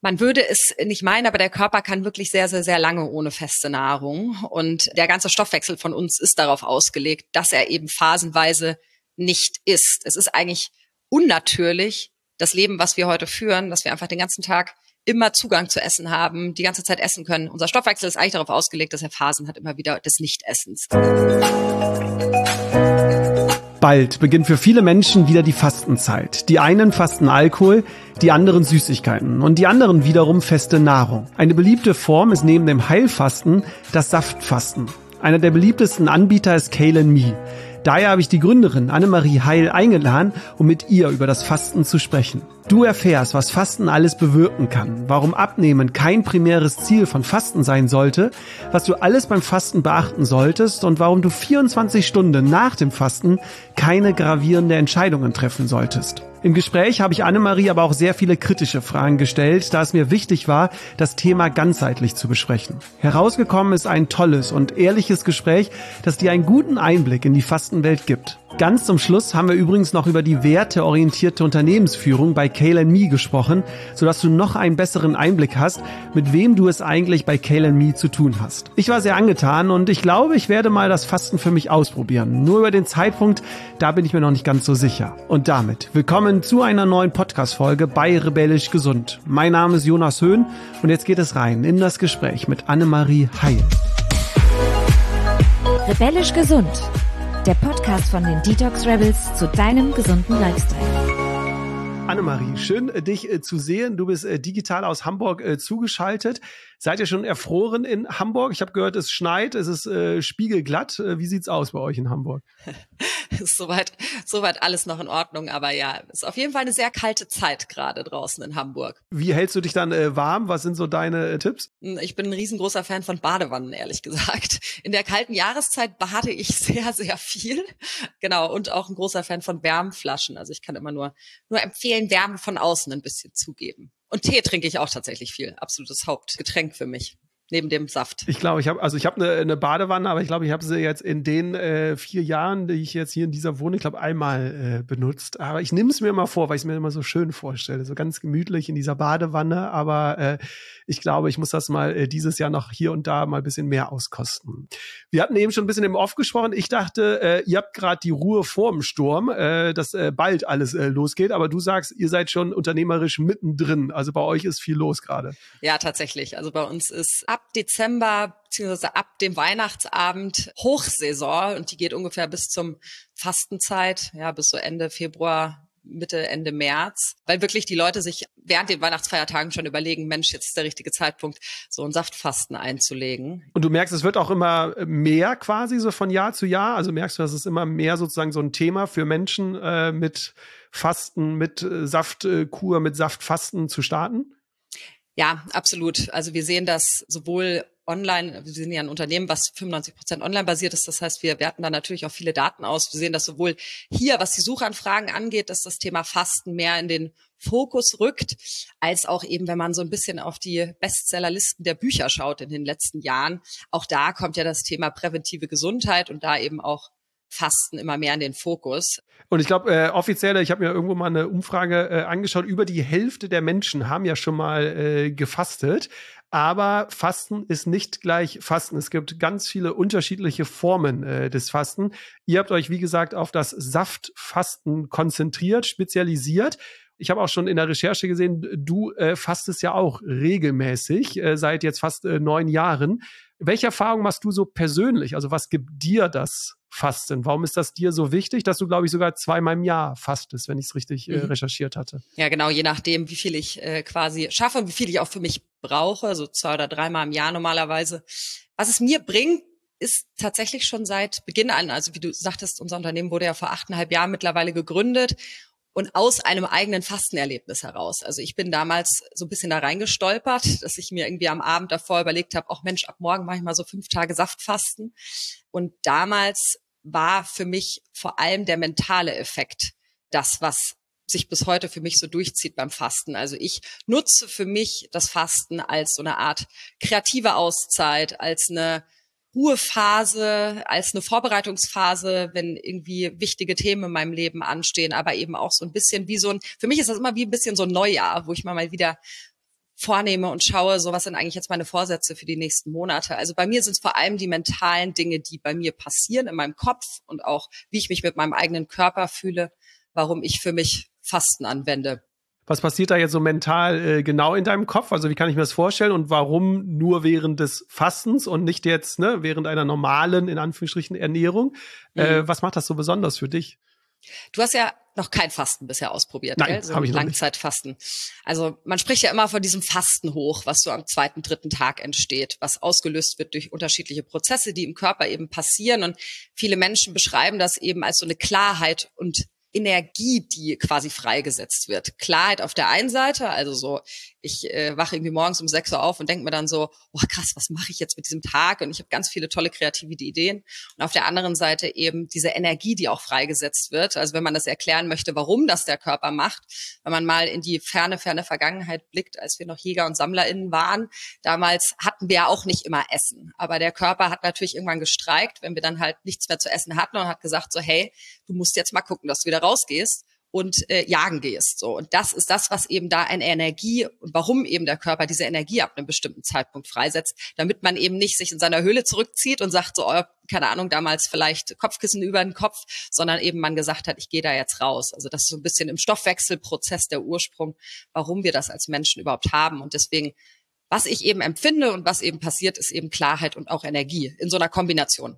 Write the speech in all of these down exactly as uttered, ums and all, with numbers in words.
Man würde es nicht meinen, aber der Körper kann wirklich sehr, sehr, sehr lange ohne feste Nahrung. Und der ganze Stoffwechsel von uns ist darauf ausgelegt, dass er eben phasenweise nicht isst. Es ist eigentlich unnatürlich, das Leben, was wir heute führen, dass wir einfach den ganzen Tag immer Zugang zu Essen haben, die ganze Zeit essen können. Unser Stoffwechsel ist eigentlich darauf ausgelegt, dass er Phasen hat, immer wieder des Nichtessens. Bald beginnt für viele Menschen wieder die Fastenzeit. Die einen fasten Alkohol, die anderen Süßigkeiten und die anderen wiederum feste Nahrung. Eine beliebte Form ist neben dem Heilfasten das Saftfasten. Einer der beliebtesten Anbieter ist Kale&Me. Daher habe ich die Gründerin Annemarie Heil eingeladen, um mit ihr über das Fasten zu sprechen. Du erfährst, was Fasten alles bewirken kann, warum Abnehmen kein primäres Ziel von Fasten sein sollte, was du alles beim Fasten beachten solltest und warum du vierundzwanzig Stunden nach dem Fasten keine gravierenden Entscheidungen treffen solltest. Im Gespräch habe ich Annemarie aber auch sehr viele kritische Fragen gestellt, da es mir wichtig war, das Thema ganzheitlich zu besprechen. Herausgekommen ist ein tolles und ehrliches Gespräch, das dir einen guten Einblick in die Fastenwelt gibt. Ganz zum Schluss haben wir übrigens noch über die werteorientierte Unternehmensführung bei Kale&Me gesprochen, sodass du noch einen besseren Einblick hast, mit wem du es eigentlich bei Kale&Me zu tun hast. Ich war sehr angetan und ich glaube, ich werde mal das Fasten für mich ausprobieren. Nur über den Zeitpunkt, da bin ich mir noch nicht ganz so sicher. Und damit willkommen zu einer neuen Podcast-Folge bei Rebellisch Gesund. Mein Name ist Jonas Höhn und jetzt geht es rein in das Gespräch mit Annemarie Heil. Rebellisch Gesund. Der Podcast von den Detox Rebels zu deinem gesunden Lifestyle. Annemarie, schön dich äh, zu sehen. Du bist äh, digital aus Hamburg äh, zugeschaltet. Seid ihr schon erfroren in Hamburg? Ich habe gehört, es schneit, es ist äh, spiegelglatt. Äh, wie sieht's aus bei euch in Hamburg? Ist soweit, soweit alles noch in Ordnung, aber ja, ist auf jeden Fall eine sehr kalte Zeit gerade draußen in Hamburg. Wie hältst du dich dann äh, warm? Was sind so deine äh, Tipps? Ich bin ein riesengroßer Fan von Badewannen, ehrlich gesagt. In der kalten Jahreszeit bade ich sehr, sehr viel. Genau, und auch ein großer Fan von Wärmflaschen. Also ich kann immer nur, nur empfehlen, Wärme von außen ein bisschen zugeben. Und Tee trinke ich auch tatsächlich viel. Absolutes Hauptgetränk für mich. Neben dem Saft. Ich glaube, ich habe also ich habe eine, eine Badewanne, aber ich glaube, ich habe sie jetzt in den äh, vier Jahren, die ich jetzt hier in dieser Wohnung, ich glaube, einmal äh, benutzt. Aber ich nehme es mir immer vor, weil ich es mir immer so schön vorstelle. So ganz gemütlich in dieser Badewanne. Aber äh, ich glaube, ich muss das mal äh, dieses Jahr noch hier und da mal ein bisschen mehr auskosten. Wir hatten eben schon ein bisschen im Off gesprochen. Ich dachte, äh, ihr habt gerade die Ruhe vorm Sturm, äh, dass äh, bald alles äh, losgeht. Aber du sagst, ihr seid schon unternehmerisch mittendrin. Also bei euch ist viel los gerade. Ja, tatsächlich. Also bei uns ist ab Dezember beziehungsweise ab dem Weihnachtsabend Hochsaison und die geht ungefähr bis zum Fastenzeit, ja, bis so Ende Februar, Mitte, Ende März, weil wirklich die Leute sich während den Weihnachtsfeiertagen schon überlegen, Mensch, jetzt ist der richtige Zeitpunkt, so ein Saftfasten einzulegen. Und du merkst, es wird auch immer mehr quasi so von Jahr zu Jahr, also merkst du, dass es immer mehr sozusagen so ein Thema für Menschen äh, mit Fasten, mit äh, Saftkur, mit Saftfasten zu starten? Ja, absolut. Also wir sehen das sowohl online, wir sind ja ein Unternehmen, was fünfundneunzig Prozent online basiert ist. Das heißt, wir werten da natürlich auch viele Daten aus. Wir sehen das sowohl hier, was die Suchanfragen angeht, dass das Thema Fasten mehr in den Fokus rückt, als auch eben, wenn man so ein bisschen auf die Bestsellerlisten der Bücher schaut in den letzten Jahren. Auch da kommt ja das Thema präventive Gesundheit und da eben auch Fasten immer mehr in den Fokus. Und ich glaube, äh, offiziell, ich habe mir irgendwo mal eine Umfrage äh, angeschaut, über die Hälfte der Menschen haben ja schon mal äh, gefastet. Aber Fasten ist nicht gleich Fasten. Es gibt ganz viele unterschiedliche Formen äh, des Fasten. Ihr habt euch, wie gesagt, auf das Saftfasten konzentriert, spezialisiert. Ich habe auch schon in der Recherche gesehen, du äh, fastest ja auch regelmäßig, äh, seit jetzt fast äh, neun Jahren. Welche Erfahrung machst du so persönlich? Also was gibt dir das Fasten? Warum ist das dir so wichtig, dass du, glaube ich, sogar zweimal im Jahr fastest, wenn ich es richtig äh, recherchiert hatte? Ja, genau, je nachdem, wie viel ich äh, quasi schaffe und wie viel ich auch für mich brauche, so zwei oder dreimal im Jahr normalerweise. Was es mir bringt, ist tatsächlich schon seit Beginn an, also wie du sagtest, unser Unternehmen wurde ja vor achteinhalb Jahren mittlerweile gegründet. Und aus einem eigenen Fastenerlebnis heraus. Also ich bin damals so ein bisschen da reingestolpert, dass ich mir irgendwie am Abend davor überlegt habe, ach Mensch, ab morgen mache ich mal so fünf Tage Saftfasten. Und damals war für mich vor allem der mentale Effekt das, was sich bis heute für mich so durchzieht beim Fasten. Also ich nutze für mich das Fasten als so eine Art kreative Auszeit, als eine Ruhephase, als eine Vorbereitungsphase, wenn irgendwie wichtige Themen in meinem Leben anstehen, aber eben auch so ein bisschen wie so ein, für mich ist das immer wie ein bisschen so ein Neujahr, wo ich mal mal wieder vornehme und schaue, so was sind eigentlich jetzt meine Vorsätze für die nächsten Monate. Also bei mir sind es vor allem die mentalen Dinge, die bei mir passieren in meinem Kopf und auch, wie ich mich mit meinem eigenen Körper fühle, warum ich für mich Fasten anwende. Was passiert da jetzt so mental äh, genau in deinem Kopf? Also wie kann ich mir das vorstellen und warum nur während des Fastens und nicht jetzt ne, während einer normalen, in Anführungsstrichen, Ernährung? Mhm. Äh, was macht das so besonders für dich? Du hast ja noch kein Fasten bisher ausprobiert, Nein, gell? So hab ich noch nicht. Langzeitfasten. Also man spricht ja immer von diesem Fasten hoch, was so am zweiten, dritten Tag entsteht, was ausgelöst wird durch unterschiedliche Prozesse, die im Körper eben passieren. Und viele Menschen beschreiben das eben als so eine Klarheit und Energie, die quasi freigesetzt wird. Klarheit auf der einen Seite, also so, ich äh, wache irgendwie morgens um sechs Uhr auf und denke mir dann so, oh krass, was mache ich jetzt mit diesem Tag? Und ich habe ganz viele tolle kreative Ideen. Und auf der anderen Seite eben diese Energie, die auch freigesetzt wird. Also wenn man das erklären möchte, warum das der Körper macht, wenn man mal in die ferne, ferne Vergangenheit blickt, als wir noch Jäger und SammlerInnen waren, damals hatten wir ja auch nicht immer Essen. Aber der Körper hat natürlich irgendwann gestreikt, wenn wir dann halt nichts mehr zu essen hatten und hat gesagt so, hey, du musst jetzt mal gucken, dass du wieder rausgehst und äh, jagen gehst. So. Und das ist das, was eben da eine Energie und warum eben der Körper diese Energie ab einem bestimmten Zeitpunkt freisetzt, damit man eben nicht sich in seiner Höhle zurückzieht und sagt so, oh, keine Ahnung, damals vielleicht Kopfkissen über den Kopf, sondern eben man gesagt hat, ich gehe da jetzt raus. Also das ist so ein bisschen im Stoffwechselprozess der Ursprung, warum wir das als Menschen überhaupt haben. Und deswegen, was ich eben empfinde und was eben passiert, ist eben Klarheit und auch Energie in so einer Kombination.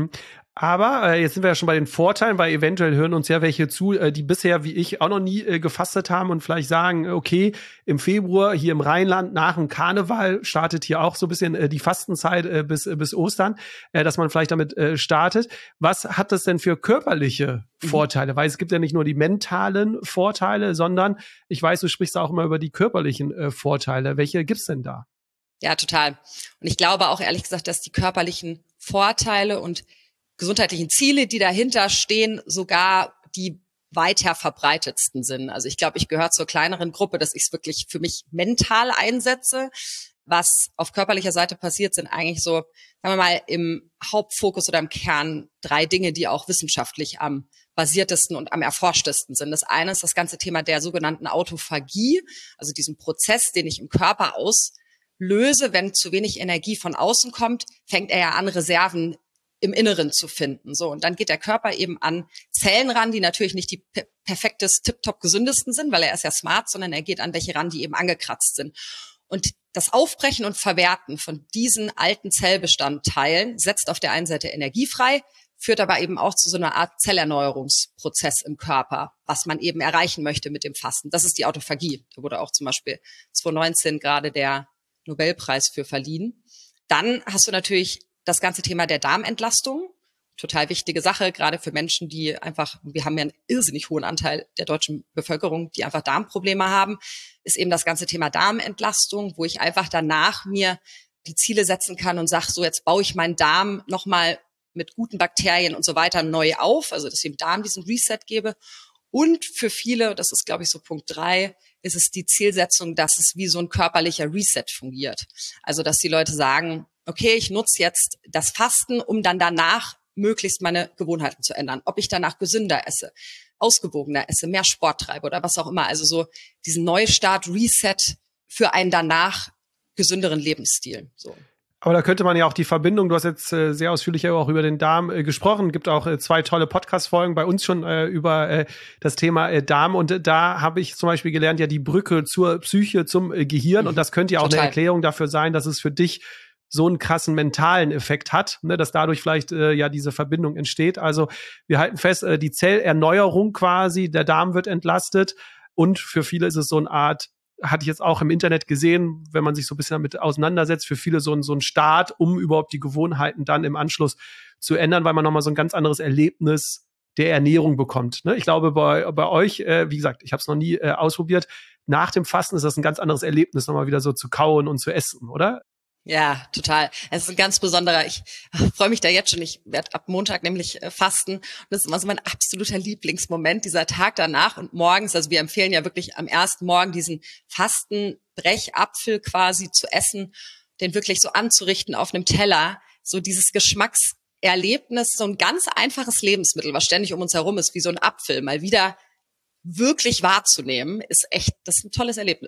Aber äh, jetzt sind wir ja schon bei den Vorteilen, weil eventuell hören uns ja welche zu, äh, die bisher wie ich auch noch nie äh, gefastet haben und vielleicht sagen, okay, im Februar hier im Rheinland nach dem Karneval startet hier auch so ein bisschen äh, die Fastenzeit äh, bis äh, bis Ostern, äh, dass man vielleicht damit äh, startet. Was hat das denn für körperliche Vorteile? Mhm. Weil es gibt ja nicht nur die mentalen Vorteile, sondern ich weiß, du sprichst auch immer über die körperlichen äh, Vorteile. Welche gibt's denn da? Ja, total. Und ich glaube auch ehrlich gesagt, dass die körperlichen Vorteile und gesundheitlichen Ziele, die dahinter stehen, sogar die weiter verbreitetsten sind. Also ich glaube, ich gehöre zur kleineren Gruppe, dass ich es wirklich für mich mental einsetze. Was auf körperlicher Seite passiert, sind eigentlich so, sagen wir mal, im Hauptfokus oder im Kern drei Dinge, die auch wissenschaftlich am basiertesten und am erforschtesten sind. Das eine ist das ganze Thema der sogenannten Autophagie, also diesen Prozess, den ich im Körper auslöse. Wenn zu wenig Energie von außen kommt, fängt er ja an, Reserven im Inneren zu finden. So, und dann geht der Körper eben an Zellen ran, die natürlich nicht die per- perfektes, tipptopp gesündesten sind, weil er ist ja smart, sondern er geht an welche ran, die eben angekratzt sind. Und das Aufbrechen und Verwerten von diesen alten Zellbestandteilen setzt auf der einen Seite Energie frei, führt aber eben auch zu so einer Art Zellerneuerungsprozess im Körper, was man eben erreichen möchte mit dem Fasten. Das ist die Autophagie. Da wurde auch zum Beispiel zwanzig neunzehn gerade der Nobelpreis für verliehen. Dann hast du natürlich das ganze Thema der Darmentlastung, total wichtige Sache, gerade für Menschen, die einfach, wir haben ja einen irrsinnig hohen Anteil der deutschen Bevölkerung, die einfach Darmprobleme haben, ist eben das ganze Thema Darmentlastung, wo ich einfach danach mir die Ziele setzen kann und sage, so jetzt baue ich meinen Darm nochmal mit guten Bakterien und so weiter neu auf, also dass ich dem Darm diesen Reset gebe. Und für viele, das ist glaube ich so Punkt drei, ist es die Zielsetzung, dass es wie so ein körperlicher Reset fungiert. Also dass die Leute sagen, okay, ich nutze jetzt das Fasten, um dann danach möglichst meine Gewohnheiten zu ändern. Ob ich danach gesünder esse, ausgewogener esse, mehr Sport treibe oder was auch immer. Also so diesen Neustart, Reset für einen danach gesünderen Lebensstil. So. Aber da könnte man ja auch die Verbindung, du hast jetzt äh, sehr ausführlich auch über den Darm äh, gesprochen, gibt auch äh, zwei tolle Podcast-Folgen bei uns schon äh, über äh, das Thema äh, Darm und äh, da habe ich zum Beispiel gelernt, ja die Brücke zur Psyche, zum äh, Gehirn mhm. und das könnte ja auch Total. Eine Erklärung dafür sein, dass es für dich so einen krassen mentalen Effekt hat, ne, dass dadurch vielleicht äh, ja diese Verbindung entsteht. Also wir halten fest, äh, die Zellerneuerung quasi, der Darm wird entlastet und für viele ist es so eine Art, hatte ich jetzt auch im Internet gesehen, wenn man sich so ein bisschen damit auseinandersetzt, für viele so ein, so ein Start, um überhaupt die Gewohnheiten dann im Anschluss zu ändern, weil man nochmal so ein ganz anderes Erlebnis der Ernährung bekommt. Ne? Ich glaube, bei, bei euch, äh, wie gesagt, ich habe es noch nie äh, ausprobiert, nach dem Fasten ist das ein ganz anderes Erlebnis, nochmal wieder so zu kauen und zu essen, oder? Ja, total. Es ist ein ganz besonderer, ich freue mich da jetzt schon, ich werde ab Montag nämlich äh, fasten und das ist immer so mein absoluter Lieblingsmoment, dieser Tag danach und morgens, also wir empfehlen ja wirklich am ersten Morgen diesen Fastenbrechapfel quasi zu essen, den wirklich so anzurichten auf einem Teller, so dieses Geschmackserlebnis, so ein ganz einfaches Lebensmittel, was ständig um uns herum ist, wie so ein Apfel, mal wieder wirklich wahrzunehmen, ist echt, das ist ein tolles Erlebnis.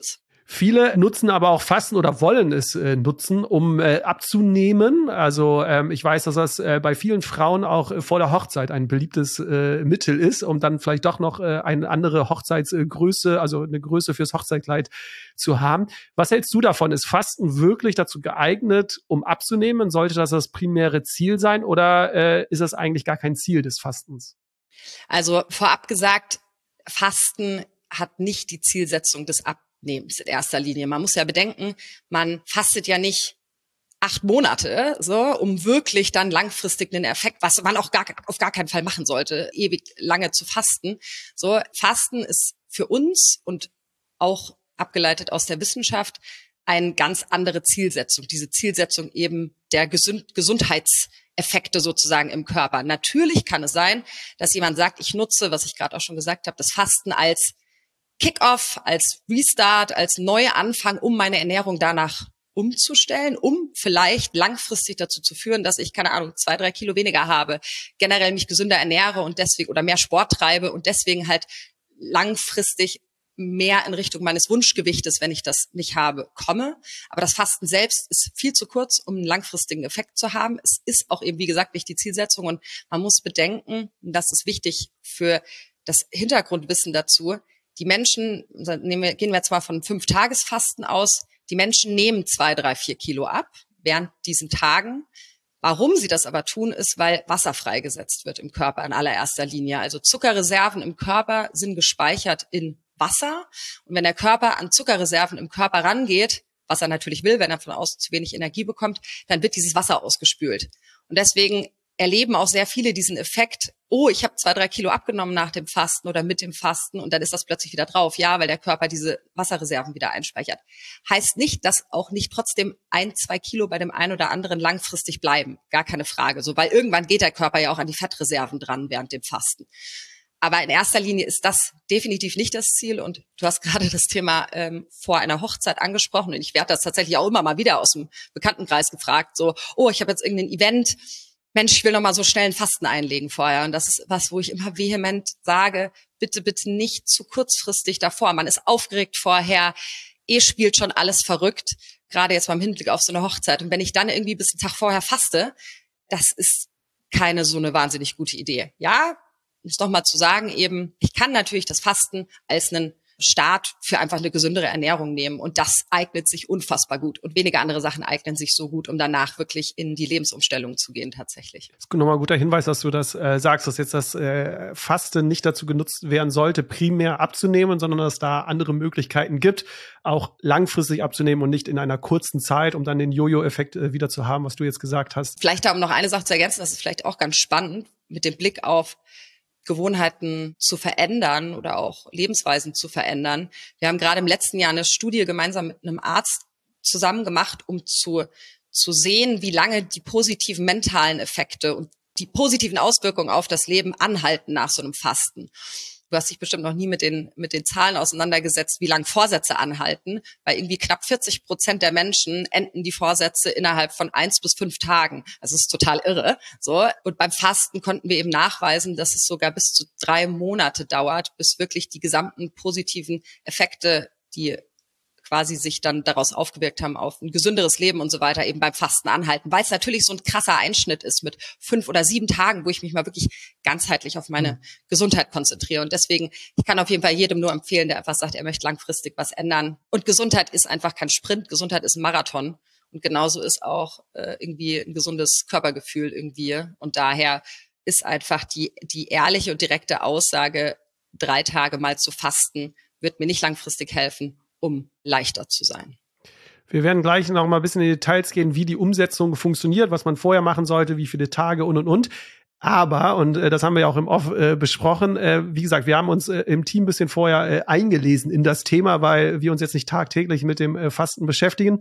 Viele nutzen aber auch Fasten oder wollen es äh, nutzen, um äh, abzunehmen. Also ähm, ich weiß, dass das äh, bei vielen Frauen auch äh, vor der Hochzeit ein beliebtes äh, Mittel ist, um dann vielleicht doch noch äh, eine andere Hochzeitsgröße, also eine Größe fürs Hochzeitkleid zu haben. Was hältst du davon? Ist Fasten wirklich dazu geeignet, um abzunehmen? Sollte das das primäre Ziel sein oder äh, ist das eigentlich gar kein Ziel des Fastens? Also vorab gesagt, Fasten hat nicht die Zielsetzung des Abnehmens in erster Linie. Man muss ja bedenken, man fastet ja nicht acht Monate, so, um wirklich dann langfristig einen Effekt, was man auch gar, auf gar keinen Fall machen sollte, ewig lange zu fasten. So, Fasten ist für uns und auch abgeleitet aus der Wissenschaft eine ganz andere Zielsetzung. Diese Zielsetzung eben der Gesund- Gesundheitseffekte sozusagen im Körper. Natürlich kann es sein, dass jemand sagt, ich nutze, was ich gerade auch schon gesagt habe, das Fasten als Kick-off, als Restart, als Neuanfang, um meine Ernährung danach umzustellen, um vielleicht langfristig dazu zu führen, dass ich, keine Ahnung, zwei, drei Kilo weniger habe, generell mich gesünder ernähre und deswegen oder mehr Sport treibe und deswegen halt langfristig mehr in Richtung meines Wunschgewichtes, wenn ich das nicht habe, komme. Aber das Fasten selbst ist viel zu kurz, um einen langfristigen Effekt zu haben. Es ist auch eben, wie gesagt, nicht die Zielsetzung und man muss bedenken, und das ist wichtig für das Hintergrundwissen dazu, die Menschen, nehmen wir, gehen wir jetzt mal von Fünf-Tages-Fasten aus, die Menschen nehmen zwei, drei, vier Kilo ab während diesen Tagen. Warum sie das aber tun, ist, weil Wasser freigesetzt wird im Körper in allererster Linie. Also Zuckerreserven im Körper sind gespeichert in Wasser. Und wenn der Körper an Zuckerreserven im Körper rangeht, was er natürlich will, wenn er von außen zu wenig Energie bekommt, dann wird dieses Wasser ausgespült. Und deswegen erleben auch sehr viele diesen Effekt, oh, ich habe zwei, drei Kilo abgenommen nach dem Fasten oder mit dem Fasten und dann ist das plötzlich wieder drauf. Ja, weil der Körper diese Wasserreserven wieder einspeichert. Heißt nicht, dass auch nicht trotzdem ein, zwei Kilo bei dem einen oder anderen langfristig bleiben. Gar keine Frage. So, weil irgendwann geht der Körper ja auch an die Fettreserven dran während dem Fasten. Aber in erster Linie ist das definitiv nicht das Ziel. Und du hast gerade das Thema ähm, vor einer Hochzeit angesprochen. Und ich werde das tatsächlich auch immer mal wieder aus dem Bekanntenkreis gefragt. So, oh, ich habe jetzt irgendein Event. Mensch, ich will noch mal so schnell ein Fasten einlegen vorher. Und das ist was, wo ich immer vehement sage, bitte, bitte nicht zu kurzfristig davor. Man ist aufgeregt vorher, eh spielt schon alles verrückt, gerade jetzt beim Hinblick auf so eine Hochzeit. Und wenn ich dann irgendwie bis einen Tag vorher faste, das ist keine so eine wahnsinnig gute Idee. Ja, um es noch mal zu sagen eben, ich kann natürlich das Fasten als einen Start für einfach eine gesündere Ernährung nehmen. Und das eignet sich unfassbar gut. Und wenige andere Sachen eignen sich so gut, um danach wirklich in die Lebensumstellung zu gehen tatsächlich. Das ist nochmal ein guter Hinweis, dass du das äh, sagst, dass jetzt das äh, Fasten nicht dazu genutzt werden sollte, primär abzunehmen, sondern dass es da andere Möglichkeiten gibt, auch langfristig abzunehmen und nicht in einer kurzen Zeit, um dann den Jojo-Effekt äh, wieder zu haben, was du jetzt gesagt hast. Vielleicht da, um noch eine Sache zu ergänzen, das ist vielleicht auch ganz spannend, mit dem Blick auf Gewohnheiten zu verändern oder auch Lebensweisen zu verändern. Wir haben gerade im letzten Jahr eine Studie gemeinsam mit einem Arzt zusammen gemacht, um zu, zu sehen, wie lange die positiven mentalen Effekte und die positiven Auswirkungen auf das Leben anhalten nach so einem Fasten. Du hast dich bestimmt noch nie mit den, mit den Zahlen auseinandergesetzt, wie lange Vorsätze anhalten. Bei irgendwie knapp vierzig Prozent der Menschen enden die Vorsätze innerhalb von eins bis fünf Tagen. Also es ist total irre. So. Und beim Fasten konnten wir eben nachweisen, dass es sogar bis zu drei Monate dauert, bis wirklich die gesamten positiven Effekte, die quasi sich dann daraus aufgewirkt haben auf ein gesünderes Leben und so weiter, eben beim Fasten anhalten, weil es natürlich so ein krasser Einschnitt ist mit fünf oder sieben Tagen, wo ich mich mal wirklich ganzheitlich auf meine mhm. Gesundheit konzentriere. Und deswegen, ich kann auf jeden Fall jedem nur empfehlen, der einfach sagt, er möchte langfristig was ändern. Und Gesundheit ist einfach kein Sprint, Gesundheit ist ein Marathon. Und genauso ist auch äh, irgendwie ein gesundes Körpergefühl irgendwie. Und daher ist einfach die, die ehrliche und direkte Aussage, drei Tage mal zu fasten, wird mir nicht langfristig helfen, um leichter zu sein. Wir werden gleich noch mal ein bisschen in die Details gehen, wie die Umsetzung funktioniert, was man vorher machen sollte, wie viele Tage und, und, und. Aber, und äh, das haben wir ja auch im Off äh, besprochen, äh, wie gesagt, wir haben uns äh, im Team ein bisschen vorher äh, eingelesen in das Thema, weil wir uns jetzt nicht tagtäglich mit dem äh, Fasten beschäftigen.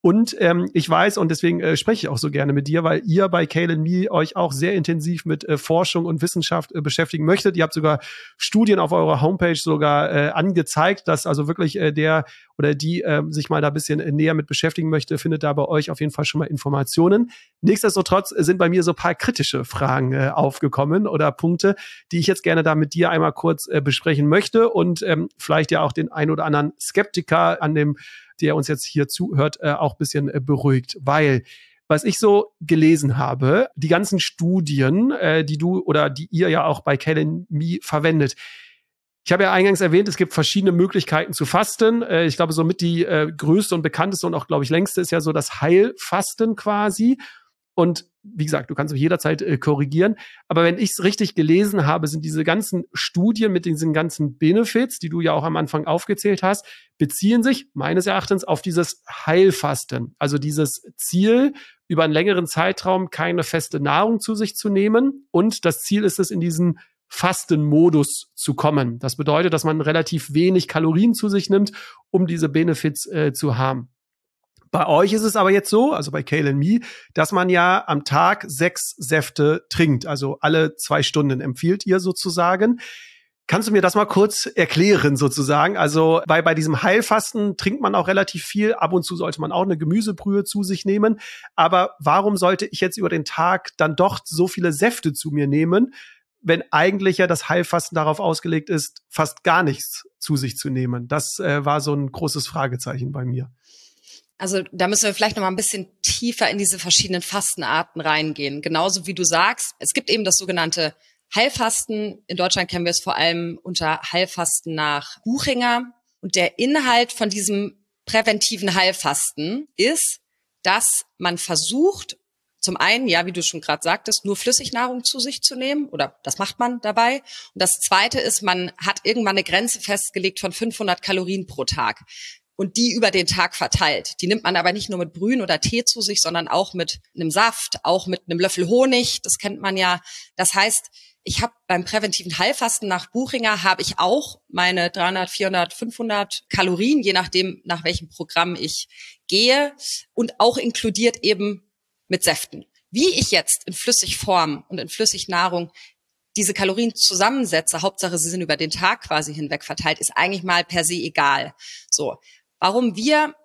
Und ähm, ich weiß, und deswegen äh, spreche ich auch so gerne mit dir, weil ihr bei Kale and Me euch auch sehr intensiv mit äh, Forschung und Wissenschaft äh, beschäftigen möchtet. Ihr habt sogar Studien auf eurer Homepage sogar äh, angezeigt, dass also wirklich äh, der oder die äh, sich mal da ein bisschen äh, näher mit beschäftigen möchte, findet da bei euch auf jeden Fall schon mal Informationen. Nichtsdestotrotz sind bei mir so ein paar kritische Fragen äh, aufgekommen oder Punkte, die ich jetzt gerne da mit dir einmal kurz äh, besprechen möchte und ähm, vielleicht ja auch den ein oder anderen Skeptiker an dem, der uns jetzt hier zuhört, äh, auch ein bisschen äh, beruhigt, weil was ich so gelesen habe, die ganzen Studien, äh, die du oder die ihr ja auch bei Kale and Me verwendet. Ich habe ja eingangs erwähnt, es gibt verschiedene Möglichkeiten zu fasten. Äh, ich glaube, somit die äh, größte und bekannteste und auch, glaube ich, längste ist ja so das Heilfasten quasi. Und wie gesagt, du kannst mich jederzeit äh, korrigieren. Aber wenn ich es richtig gelesen habe, sind diese ganzen Studien mit diesen ganzen Benefits, die du ja auch am Anfang aufgezählt hast, beziehen sich meines Erachtens auf dieses Heilfasten. Also dieses Ziel, über einen längeren Zeitraum keine feste Nahrung zu sich zu nehmen. Und das Ziel ist es, in diesen Fastenmodus zu kommen. Das bedeutet, dass man relativ wenig Kalorien zu sich nimmt, um diese Benefits äh, zu haben. Bei euch ist es aber jetzt so, also bei Kale and Me, dass man ja am Tag sechs Säfte trinkt, also alle zwei Stunden empfiehlt ihr sozusagen. Kannst du mir das mal kurz erklären sozusagen? Also bei, bei diesem Heilfasten trinkt man auch relativ viel. Ab und zu sollte man auch eine Gemüsebrühe zu sich nehmen. Aber warum sollte ich jetzt über den Tag dann doch so viele Säfte zu mir nehmen, wenn eigentlich ja das Heilfasten darauf ausgelegt ist, fast gar nichts zu sich zu nehmen? Das äh, war so ein großes Fragezeichen bei mir. Also da müssen wir vielleicht noch mal ein bisschen tiefer in diese verschiedenen Fastenarten reingehen. Genauso wie du sagst, es gibt eben das sogenannte Heilfasten. In Deutschland kennen wir es vor allem unter Heilfasten nach Buchinger. Und der Inhalt von diesem präventiven Heilfasten ist, dass man versucht, zum einen, ja, wie du schon gerade sagtest, nur Flüssignahrung zu sich zu nehmen, oder das macht man dabei. Und das Zweite ist, man hat irgendwann eine Grenze festgelegt von fünfhundert Kalorien pro Tag und die über den Tag verteilt. Die nimmt man aber nicht nur mit Brühen oder Tee zu sich, sondern auch mit einem Saft, auch mit einem Löffel Honig, das kennt man ja. Das heißt, ich habe beim präventiven Heilfasten nach Buchinger habe ich auch meine dreihundert, vierhundert, fünfhundert Kalorien, je nachdem, nach welchem Programm ich gehe, und auch inkludiert eben mit Säften. Wie ich jetzt in Flüssigform und in Flüssignahrung diese Kalorien zusammensetze, Hauptsache sie sind über den Tag quasi hinweg verteilt, ist eigentlich mal per se egal. So, warum wir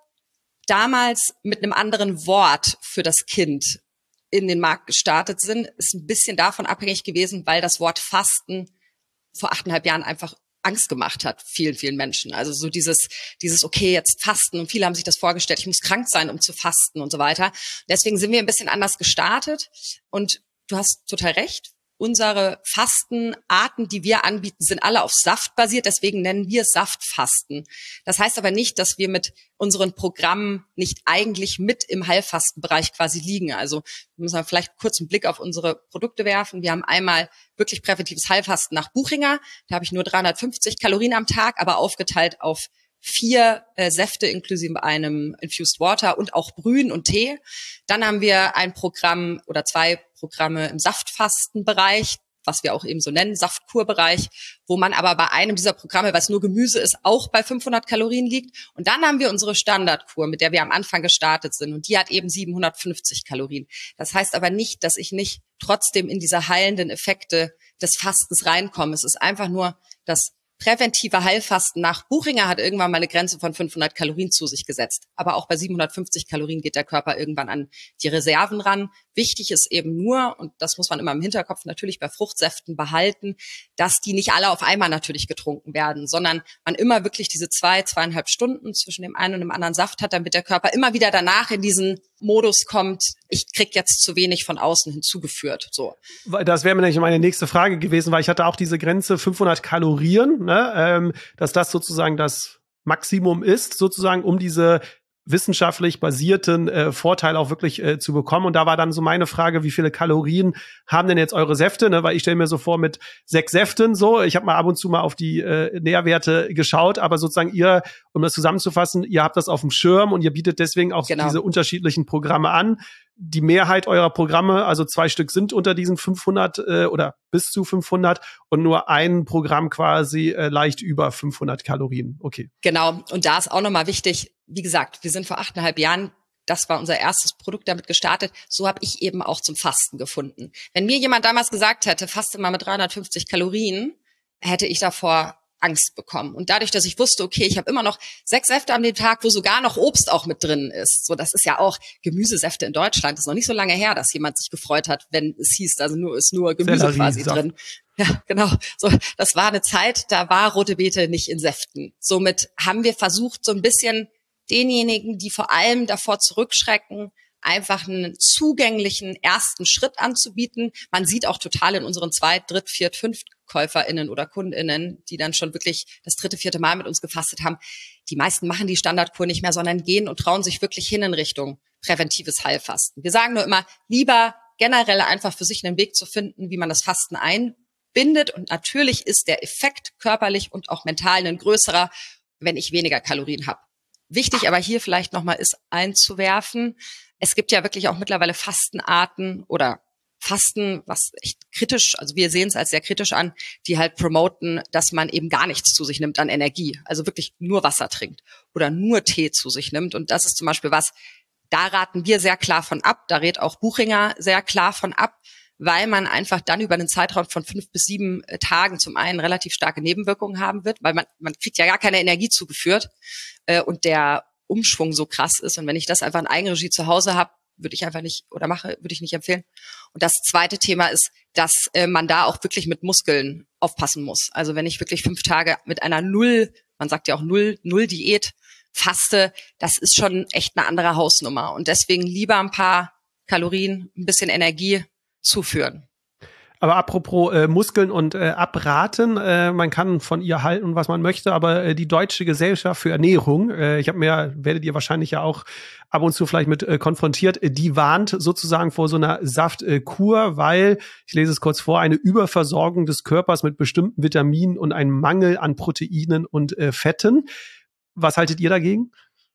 damals mit einem anderen Wort für das Kind in den Markt gestartet sind, ist ein bisschen davon abhängig gewesen, weil das Wort Fasten vor achteinhalb Jahren einfach Angst gemacht hat, vielen, vielen Menschen. Also so dieses, dieses, okay, jetzt fasten. Und viele haben sich das vorgestellt, ich muss krank sein, um zu fasten und so weiter. Deswegen sind wir ein bisschen anders gestartet. Und du hast total recht. Unsere Fastenarten, die wir anbieten, sind alle auf Saft basiert. Deswegen nennen wir es Saftfasten. Das heißt aber nicht, dass wir mit unseren Programmen nicht eigentlich mit im Heilfastenbereich quasi liegen. Also wir müssen vielleicht kurz einen Blick auf unsere Produkte werfen. Wir haben einmal wirklich präventives Heilfasten nach Buchinger. Da habe ich nur dreihundertfünfzig Kalorien am Tag, aber aufgeteilt auf vier äh, Säfte inklusive einem Infused Water und auch Brühen und Tee. Dann haben wir ein Programm oder zwei Programme im Saftfastenbereich, was wir auch eben so nennen, Saftkurbereich, wo man aber bei einem dieser Programme, was nur Gemüse ist, auch bei fünfhundert Kalorien liegt. Und dann haben wir unsere Standardkur, mit der wir am Anfang gestartet sind. Und die hat eben siebenhundertfünfzig Kalorien. Das heißt aber nicht, dass ich nicht trotzdem in diese heilenden Effekte des Fastens reinkomme. Es ist einfach nur das präventive Heilfasten nach Buchinger hat irgendwann mal eine Grenze von fünfhundert Kalorien zu sich gesetzt. Aber auch bei siebenhundertfünfzig Kalorien geht der Körper irgendwann an die Reserven ran. Wichtig ist eben nur, und das muss man immer im Hinterkopf natürlich bei Fruchtsäften behalten, dass die nicht alle auf einmal natürlich getrunken werden, sondern man immer wirklich diese zwei, zweieinhalb Stunden zwischen dem einen und dem anderen Saft hat, damit der Körper immer wieder danach in diesen Modus kommt, ich krieg jetzt zu wenig von außen hinzugeführt. So. Das wäre mir nämlich meine nächste Frage gewesen, weil ich hatte auch diese Grenze fünfhundert Kalorien, ne, ähm, dass das sozusagen das Maximum ist, sozusagen, um diese wissenschaftlich basierten äh, Vorteile auch wirklich äh, zu bekommen. Und da war dann so meine Frage, wie viele Kalorien haben denn jetzt eure Säfte? Ne? Weil ich stelle mir so vor, mit sechs Säften so, ich habe mal ab und zu mal auf die äh, Nährwerte geschaut, aber sozusagen ihr, um das zusammenzufassen, ihr habt das auf dem Schirm und ihr bietet deswegen auch genau. diese unterschiedlichen Programme an. Die Mehrheit eurer Programme, also zwei Stück, sind unter diesen fünfhundert äh, oder bis zu fünfhundert und nur ein Programm quasi äh, leicht über fünfhundert Kalorien. Okay. Genau. Und da ist auch nochmal wichtig, wie gesagt, wir sind vor achteinhalb Jahren das war unser erstes Produkt, damit gestartet. So habe ich eben auch zum Fasten gefunden. Wenn mir jemand damals gesagt hätte, faste mal mit dreihundertfünfzig Kalorien, hätte ich davor Angst bekommen. Und dadurch, dass ich wusste, okay, ich habe immer noch sechs Säfte am Tag, wo sogar noch Obst auch mit drin ist. So, das ist ja auch Gemüsesäfte in Deutschland. Das ist noch nicht so lange her, dass jemand sich gefreut hat, wenn es hieß, also nur ist nur Gemüse Sellerie, quasi Saft. Drin. Ja, genau. So, das war eine Zeit, da war rote Beete nicht in Säften. Somit haben wir versucht, so ein bisschen denjenigen, die vor allem davor zurückschrecken, einfach einen zugänglichen ersten Schritt anzubieten. Man sieht auch total in unseren Zweit-, Dritt-, Viert-, FünftkäuferInnen oder KundInnen, die dann schon wirklich das dritte, vierte Mal mit uns gefastet haben. Die meisten machen die Standardkur nicht mehr, sondern gehen und trauen sich wirklich hin in Richtung präventives Heilfasten. Wir sagen nur immer, lieber generell einfach für sich einen Weg zu finden, wie man das Fasten einbindet. Und natürlich ist der Effekt körperlich und auch mental ein größerer, wenn ich weniger Kalorien habe. Wichtig aber hier vielleicht nochmal ist einzuwerfen, es gibt ja wirklich auch mittlerweile Fastenarten oder Fasten, was echt kritisch, also wir sehen es als sehr kritisch an, die halt promoten, dass man eben gar nichts zu sich nimmt an Energie, also wirklich nur Wasser trinkt oder nur Tee zu sich nimmt. Und das ist zum Beispiel was, da raten wir sehr klar von ab, da rät auch Buchinger sehr klar von ab, weil man einfach dann über einen Zeitraum von fünf bis sieben Tagen zum einen relativ starke Nebenwirkungen haben wird, weil man man kriegt ja gar keine Energie zugeführt äh, und der Umschwung so krass ist. Und wenn ich das einfach in Eigenregie zu Hause habe, würde ich einfach nicht oder mache, würde ich nicht empfehlen. Und das zweite Thema ist, dass äh, man da auch wirklich mit Muskeln aufpassen muss. Also wenn ich wirklich fünf Tage mit einer Null, man sagt ja auch Null, Null-Diät faste, das ist schon echt eine andere Hausnummer. Und deswegen lieber ein paar Kalorien, ein bisschen Energie zuführen. Aber apropos äh, Muskeln und äh, Abraten, äh, man kann von ihr halten, was man möchte, aber äh, die Deutsche Gesellschaft für Ernährung, äh, ich habe mir, werdet ihr wahrscheinlich ja auch ab und zu vielleicht mit äh, konfrontiert, äh, die warnt sozusagen vor so einer Saftkur, äh, weil, ich lese es kurz vor, eine Überversorgung des Körpers mit bestimmten Vitaminen und ein Mangel an Proteinen und äh, Fetten. Was haltet ihr dagegen?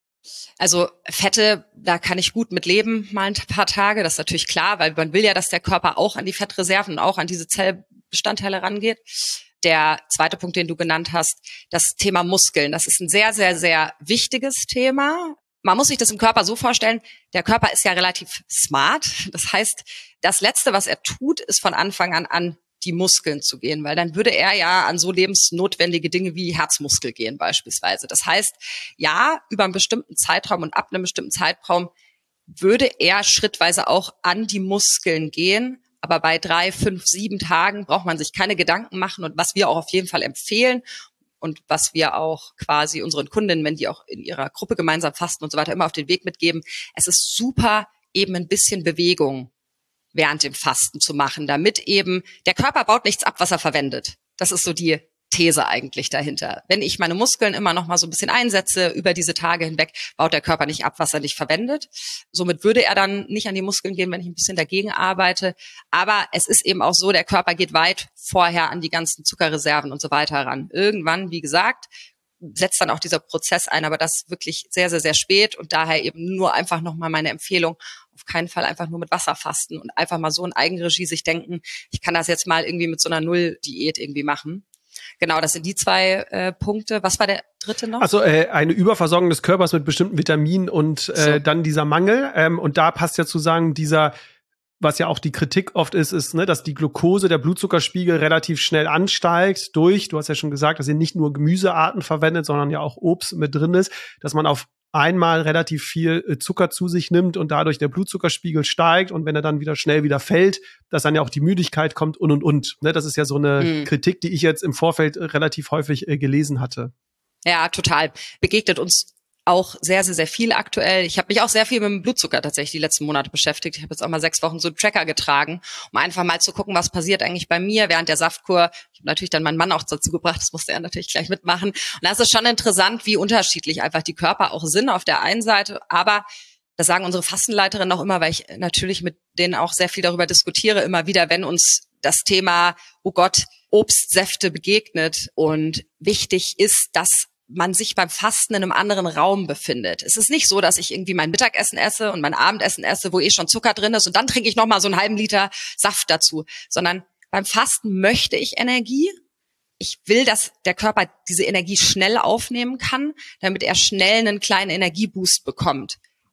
Also Fette, da kann ich gut mit leben, mal ein paar Tage, das ist natürlich klar, weil man will ja, dass der Körper auch an die Fettreserven und auch an diese Zellbestandteile rangeht. Der zweite Punkt, den du genannt hast, das Thema Muskeln, das ist ein sehr, sehr, sehr wichtiges Thema. Man muss sich das im Körper so vorstellen, der Körper ist ja relativ smart. Das heißt, das Letzte, was er tut, ist von Anfang an an die Muskeln zu gehen, weil dann würde er ja an so lebensnotwendige Dinge wie Herzmuskel gehen beispielsweise. Das heißt, ja, über einen bestimmten Zeitraum und ab einem bestimmten Zeitraum würde er schrittweise auch an die Muskeln gehen, aber bei drei, fünf, sieben Tagen braucht man sich keine Gedanken machen. Und was wir auch auf jeden Fall empfehlen und was wir auch quasi unseren Kundinnen, wenn die auch in ihrer Gruppe gemeinsam fasten und so weiter, immer auf den Weg mitgeben, es ist super, eben ein bisschen Bewegung während dem Fasten zu machen, damit eben der Körper baut nichts ab, was er verwendet. Das ist so die These eigentlich dahinter. Wenn ich meine Muskeln immer noch mal so ein bisschen einsetze über diese Tage hinweg, baut der Körper nicht ab, was er nicht verwendet. Somit würde er dann nicht an die Muskeln gehen, wenn ich ein bisschen dagegen arbeite. Aber es ist eben auch so, der Körper geht weit vorher an die ganzen Zuckerreserven und so weiter ran. Irgendwann, wie gesagt, setzt dann auch dieser Prozess ein, aber das wirklich sehr, sehr, sehr spät und daher eben nur einfach nochmal meine Empfehlung, auf keinen Fall einfach nur mit Wasser fasten und einfach mal so in Eigenregie sich denken, ich kann das jetzt mal irgendwie mit so einer Null-Diät irgendwie machen. Genau, das sind die zwei äh, Punkte. Was war der dritte noch? Also äh, eine Überversorgung des Körpers mit bestimmten Vitaminen und äh, so. Dann dieser Mangel. Ähm, und da passt ja zu sagen, dieser was ja auch die Kritik oft ist, ist, ne, dass die Glucose, der Blutzuckerspiegel relativ schnell ansteigt durch, du hast ja schon gesagt, dass ihr nicht nur Gemüsearten verwendet, sondern ja auch Obst mit drin ist, dass man auf einmal relativ viel Zucker zu sich nimmt und dadurch der Blutzuckerspiegel steigt und wenn er dann wieder schnell wieder fällt, dass dann ja auch die Müdigkeit kommt und, und, und. Ne, das ist ja so eine mhm. Kritik, die ich jetzt im Vorfeld relativ häufig äh, gelesen hatte. Ja, total. Begegnet uns auch sehr, sehr, sehr viel aktuell. Ich habe mich auch sehr viel mit dem Blutzucker tatsächlich die letzten Monate beschäftigt. Ich habe jetzt auch mal sechs Wochen so einen Tracker getragen, um einfach mal zu gucken, was passiert eigentlich bei mir während der Saftkur. Ich habe natürlich dann meinen Mann auch dazu gebracht, das musste er natürlich gleich mitmachen. Und das ist schon interessant, wie unterschiedlich einfach die Körper auch sind auf der einen Seite. Aber das sagen unsere Fastenleiterinnen auch immer, weil ich natürlich mit denen auch sehr viel darüber diskutiere, immer wieder, wenn uns das Thema, oh Gott, Obstsäfte begegnet. Und wichtig ist, dass man sich beim Fasten in einem anderen Raum befindet. Es ist nicht so, dass ich irgendwie mein Mittagessen esse und mein Abendessen esse, wo eh schon Zucker drin ist und dann trinke ich noch mal so einen halben Liter Saft dazu, sondern beim Fasten möchte ich Energie. Ich will, dass der Körper diese Energie schnell aufnehmen kann, damit er schnell einen kleinen Energieboost bekommt.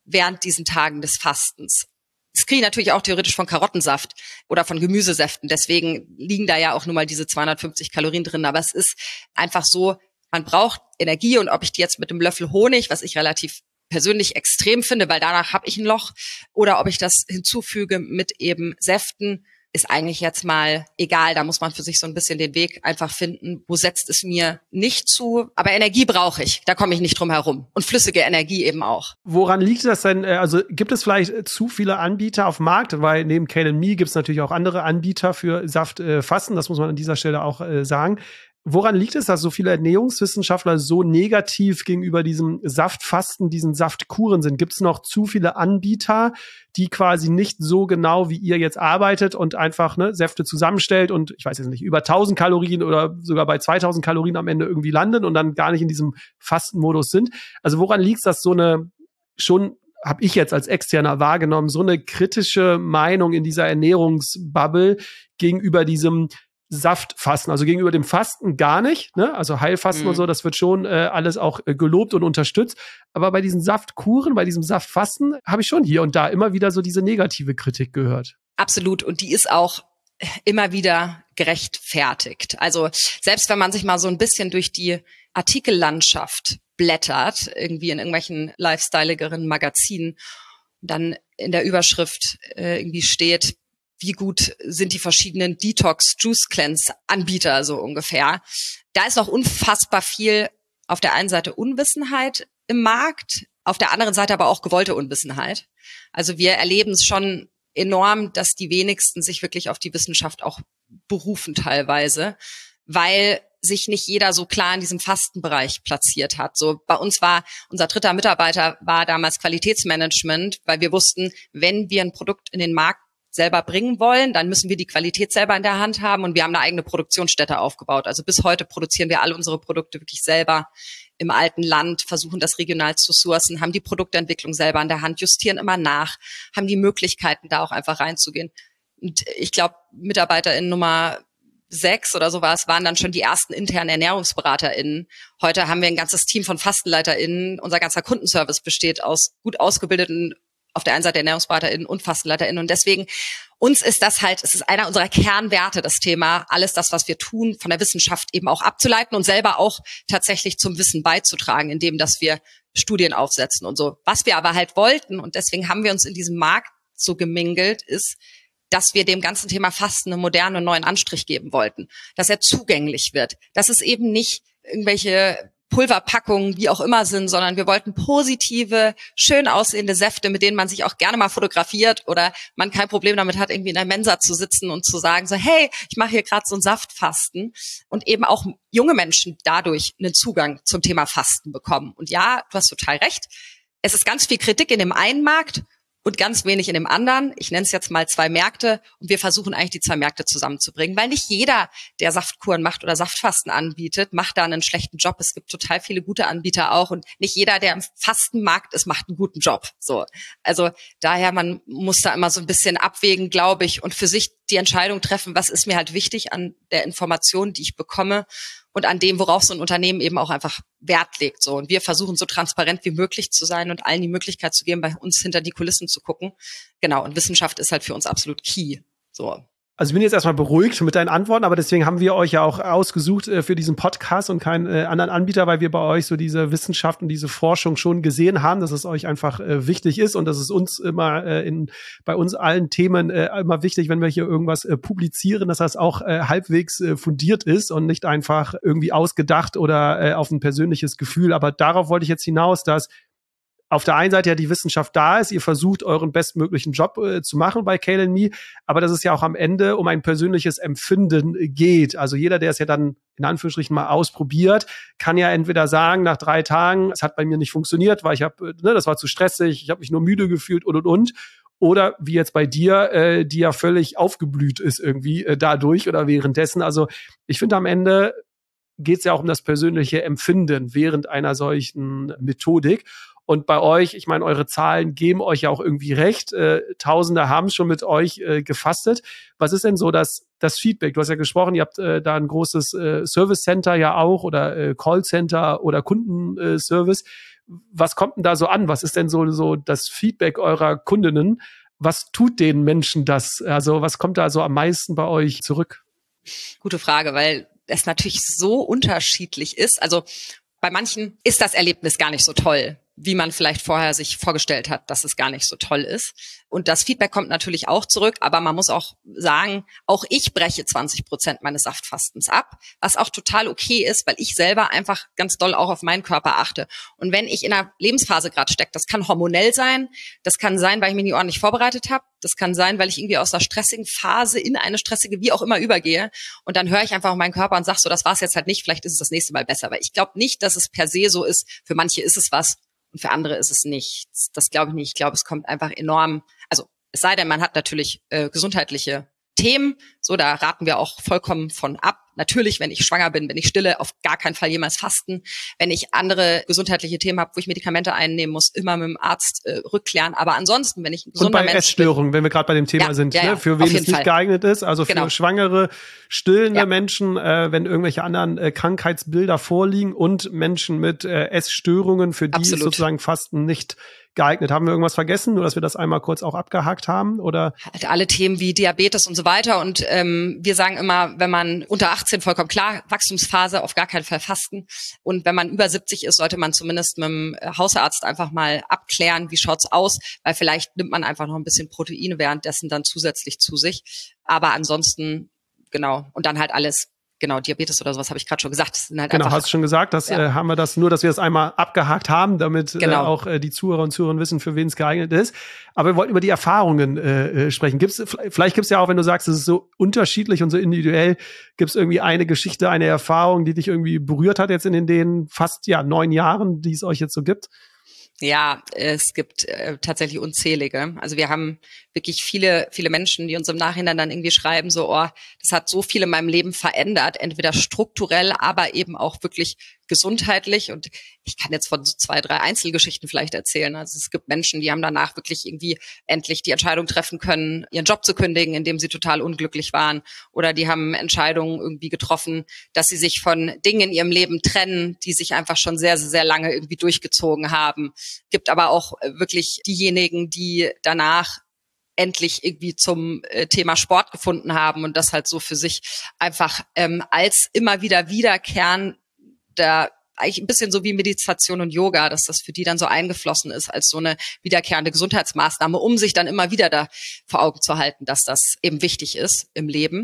während diesen Tagen des Fastens. Das kriege ich natürlich auch theoretisch von Karottensaft oder von Gemüsesäften. Deswegen liegen da ja auch nur mal diese zweihundertfünfzig Kalorien drin. Aber es ist einfach so, man braucht Energie. Und ob ich die jetzt mit einem Löffel Honig, was ich relativ persönlich extrem finde, weil danach habe ich ein Loch, oder ob ich das hinzufüge mit eben Säften, ist eigentlich jetzt mal egal. Da muss man für sich so ein bisschen den Weg einfach finden, wo setzt es mir nicht zu. Aber Energie brauche ich, da komme ich nicht drum herum. Und flüssige Energie eben auch. Woran liegt das denn? Also gibt es vielleicht zu viele Anbieter auf dem Markt? Weil neben Kale and Me gibt es natürlich auch andere Anbieter für Saftfasten. Das muss man an dieser Stelle auch äh, sagen. Woran liegt es, dass so viele Ernährungswissenschaftler so negativ gegenüber diesem Saftfasten, diesen Saftkuren sind? Gibt es noch zu viele Anbieter, die quasi nicht so genau wie ihr jetzt arbeitet und einfach ne, Säfte zusammenstellt und, ich weiß jetzt nicht, über tausend Kalorien oder sogar bei zweitausend Kalorien am Ende irgendwie landen und dann gar nicht in diesem Fastenmodus sind? Also woran liegt es, dass so eine schon, habe ich jetzt als Externer wahrgenommen, so eine kritische Meinung in dieser Ernährungsbubble gegenüber diesem Saftfasten, also gegenüber dem Fasten gar nicht, ne? Also Heilfasten mhm. und so, das wird schon äh, alles auch äh, gelobt und unterstützt. Aber bei diesen Saftkuren, bei diesem Saftfasten habe ich schon hier und da immer wieder so diese negative Kritik gehört. Absolut. Und die ist auch immer wieder gerechtfertigt. Also selbst wenn man sich mal so ein bisschen durch die Artikellandschaft blättert, irgendwie in irgendwelchen lifestyleigeren Magazinen, dann in der Überschrift äh, irgendwie steht, wie gut sind die verschiedenen Detox-Juice-Cleanse-Anbieter so ungefähr. Da ist noch unfassbar viel auf der einen Seite Unwissenheit im Markt, auf der anderen Seite aber auch gewollte Unwissenheit. Also wir erleben es schon enorm, dass die wenigsten sich wirklich auf die Wissenschaft auch berufen teilweise, weil sich nicht jeder so klar in diesem Fastenbereich platziert hat. So bei uns war, unser dritter Mitarbeiter war damals Qualitätsmanagement, weil wir wussten, wenn wir ein Produkt in den Markt selber bringen wollen, dann müssen wir die Qualität selber in der Hand haben und wir haben eine eigene Produktionsstätte aufgebaut. Also bis heute produzieren wir alle unsere Produkte wirklich selber im alten Land, versuchen das regional zu sourcen, haben die Produktentwicklung selber in der Hand, justieren immer nach, haben die Möglichkeiten, da auch einfach reinzugehen. Und ich glaube, MitarbeiterInnen Nummer sechs oder sowas waren dann schon die ersten internen ErnährungsberaterInnen. Heute haben wir ein ganzes Team von FastenleiterInnen. Unser ganzer Kundenservice besteht aus gut ausgebildeten, auf der einen Seite ErnährungsberaterInnen und FastenleiterInnen. Und deswegen, uns ist das halt, es ist einer unserer Kernwerte, das Thema, alles das, was wir tun, von der Wissenschaft eben auch abzuleiten und selber auch tatsächlich zum Wissen beizutragen, indem dass wir Studien aufsetzen und so. Was wir aber halt wollten, und deswegen haben wir uns in diesem Markt so gemingelt, ist, dass wir dem ganzen Thema Fasten einen modernen und neuen Anstrich geben wollten, dass er zugänglich wird, dass es eben nicht irgendwelche Pulverpackungen, wie auch immer sind, sondern wir wollten positive, schön aussehende Säfte, mit denen man sich auch gerne mal fotografiert oder man kein Problem damit hat, irgendwie in der Mensa zu sitzen und zu sagen, so hey, ich mache hier gerade so ein Saftfasten, und eben auch junge Menschen dadurch einen Zugang zum Thema Fasten bekommen. Und ja, du hast total recht, es ist ganz viel Kritik in dem einen Markt und ganz wenig in dem anderen. Ich nenne es jetzt mal zwei Märkte, und wir versuchen eigentlich die zwei Märkte zusammenzubringen, weil nicht jeder, der Saftkuren macht oder Saftfasten anbietet, macht da einen schlechten Job. Es gibt total viele gute Anbieter auch, und nicht jeder, der im Fastenmarkt ist, macht einen guten Job. So, also daher, man muss da immer so ein bisschen abwägen, glaube ich, und für sich die Entscheidung treffen, was ist mir halt wichtig an der Information, die ich bekomme, und an dem, worauf so ein Unternehmen eben auch einfach Wert legt. So, und wir versuchen so transparent wie möglich zu sein und allen die Möglichkeit zu geben, bei uns hinter die Kulissen zu gucken. Genau, und Wissenschaft ist halt für uns absolut key. So. Also ich bin jetzt erstmal beruhigt mit deinen Antworten, aber deswegen haben wir euch ja auch ausgesucht äh, für diesen Podcast und keinen äh, anderen Anbieter, weil wir bei euch so diese Wissenschaft und diese Forschung schon gesehen haben, dass es euch einfach äh, wichtig ist, und das ist uns immer äh, in bei uns allen Themen äh, immer wichtig, wenn wir hier irgendwas äh, publizieren, dass das auch äh, halbwegs äh, fundiert ist und nicht einfach irgendwie ausgedacht oder äh, auf ein persönliches Gefühl. Aber darauf wollte ich jetzt hinaus, dass auf der einen Seite ja die Wissenschaft da ist, ihr versucht, euren bestmöglichen Job äh, zu machen bei Kale and Me, aber dass es ja auch am Ende um ein persönliches Empfinden geht. Also jeder, der es ja dann in Anführungsstrichen mal ausprobiert, kann ja entweder sagen, nach drei Tagen, es hat bei mir nicht funktioniert, weil ich habe, ne, das war zu stressig, ich habe mich nur müde gefühlt und und und. Oder wie jetzt bei dir, äh, die ja völlig aufgeblüht ist irgendwie äh, dadurch oder währenddessen. Also ich finde, am Ende geht es ja auch um das persönliche Empfinden während einer solchen Methodik. Und bei euch, ich meine, eure Zahlen geben euch ja auch irgendwie recht. Äh, Tausende haben schon mit euch äh, gefastet. Was ist denn so das, das Feedback? Du hast ja gesprochen, ihr habt äh, da ein großes äh, Service Center ja auch oder äh, Call Center oder Kundenservice. Was kommt denn da so an? Was ist denn so, so das Feedback eurer Kundinnen? Was tut den Menschen das? Also was kommt da so am meisten bei euch zurück? Gute Frage, weil es natürlich so unterschiedlich ist. Also bei manchen ist das Erlebnis gar nicht so toll, wie man vielleicht vorher sich vorgestellt hat, dass es gar nicht so toll ist. Und das Feedback kommt natürlich auch zurück, aber man muss auch sagen, auch ich breche zwanzig Prozent meines Saftfastens ab, was auch total okay ist, weil ich selber einfach ganz doll auch auf meinen Körper achte. Und wenn ich in einer Lebensphase gerade stecke, das kann hormonell sein, das kann sein, weil ich mich nicht ordentlich vorbereitet habe, das kann sein, weil ich irgendwie aus einer stressigen Phase in eine stressige, wie auch immer, übergehe. Und dann höre ich einfach auf meinen Körper und sage so, das war es jetzt halt nicht, vielleicht ist es das nächste Mal besser. Weil ich glaube nicht, dass es per se so ist. Für manche ist es was und für andere ist es nichts. Das glaube ich nicht. Ich glaube, es kommt einfach enorm, also es sei denn, man hat natürlich äh, gesundheitliche Themen, so, da raten wir auch vollkommen von ab. Natürlich, wenn ich schwanger bin, wenn ich stille, auf gar keinen Fall jemals fasten. Wenn ich andere gesundheitliche Themen habe, wo ich Medikamente einnehmen muss, immer mit dem Arzt äh, rückklären. Aber ansonsten, wenn ich ein gesunder Und bei Mensch Essstörungen, wenn wir gerade bei dem Thema ja, sind, ja, ja, ne, für wen es nicht Fall. geeignet ist, also für genau. schwangere, stillende ja. Menschen, äh, wenn irgendwelche anderen äh, Krankheitsbilder vorliegen und Menschen mit äh, Essstörungen, für die Absolut. ist sozusagen Fasten nicht geeignet. Haben wir irgendwas vergessen, nur dass wir das einmal kurz auch abgehakt haben? Oder Halt alle Themen wie Diabetes und so weiter. Und ähm, wir sagen immer, wenn man unter achtzehn, vollkommen klar, Wachstumsphase, auf gar keinen Fall fasten. Und wenn man über siebzig ist, sollte man zumindest mit dem Hausarzt einfach mal abklären, wie schaut's aus, weil vielleicht nimmt man einfach noch ein bisschen Proteine währenddessen dann zusätzlich zu sich. Aber ansonsten, genau, und dann halt alles. Genau, Diabetes oder sowas habe ich gerade schon gesagt. Das sind halt genau, einfach, hast du schon gesagt, das ja. äh, haben wir das, nur dass wir das einmal abgehakt haben, damit genau. äh, auch äh, die Zuhörer und Zuhörerinnen wissen, für wen es geeignet ist. Aber wir wollten über die Erfahrungen äh, sprechen. Gibt's, vielleicht gibt's ja auch, wenn du sagst, es ist so unterschiedlich und so individuell, gibt's irgendwie eine Geschichte, eine Erfahrung, die dich irgendwie berührt hat jetzt in den, den fast ja neun Jahren, die es euch jetzt so gibt? Ja, es gibt äh, tatsächlich unzählige. Also wir haben wirklich viele, viele Menschen, die uns im Nachhinein dann irgendwie schreiben, so, oh, das hat so viel in meinem Leben verändert, entweder strukturell, aber eben auch wirklich gesundheitlich. Und ich kann jetzt von so zwei, drei Einzelgeschichten vielleicht erzählen. Also es gibt Menschen, die haben danach wirklich irgendwie endlich die Entscheidung treffen können, ihren Job zu kündigen, indem sie total unglücklich waren. Oder die haben Entscheidungen irgendwie getroffen, dass sie sich von Dingen in ihrem Leben trennen, die sich einfach schon sehr, sehr, sehr lange irgendwie durchgezogen haben. Gibt aber auch wirklich diejenigen, die danach endlich irgendwie zum äh, Thema Sport gefunden haben und das halt so für sich einfach ähm, als immer wieder wiederkehren, da eigentlich ein bisschen so wie Meditation und Yoga, dass das für die dann so eingeflossen ist als so eine wiederkehrende Gesundheitsmaßnahme, um sich dann immer wieder da vor Augen zu halten, dass das eben wichtig ist im Leben.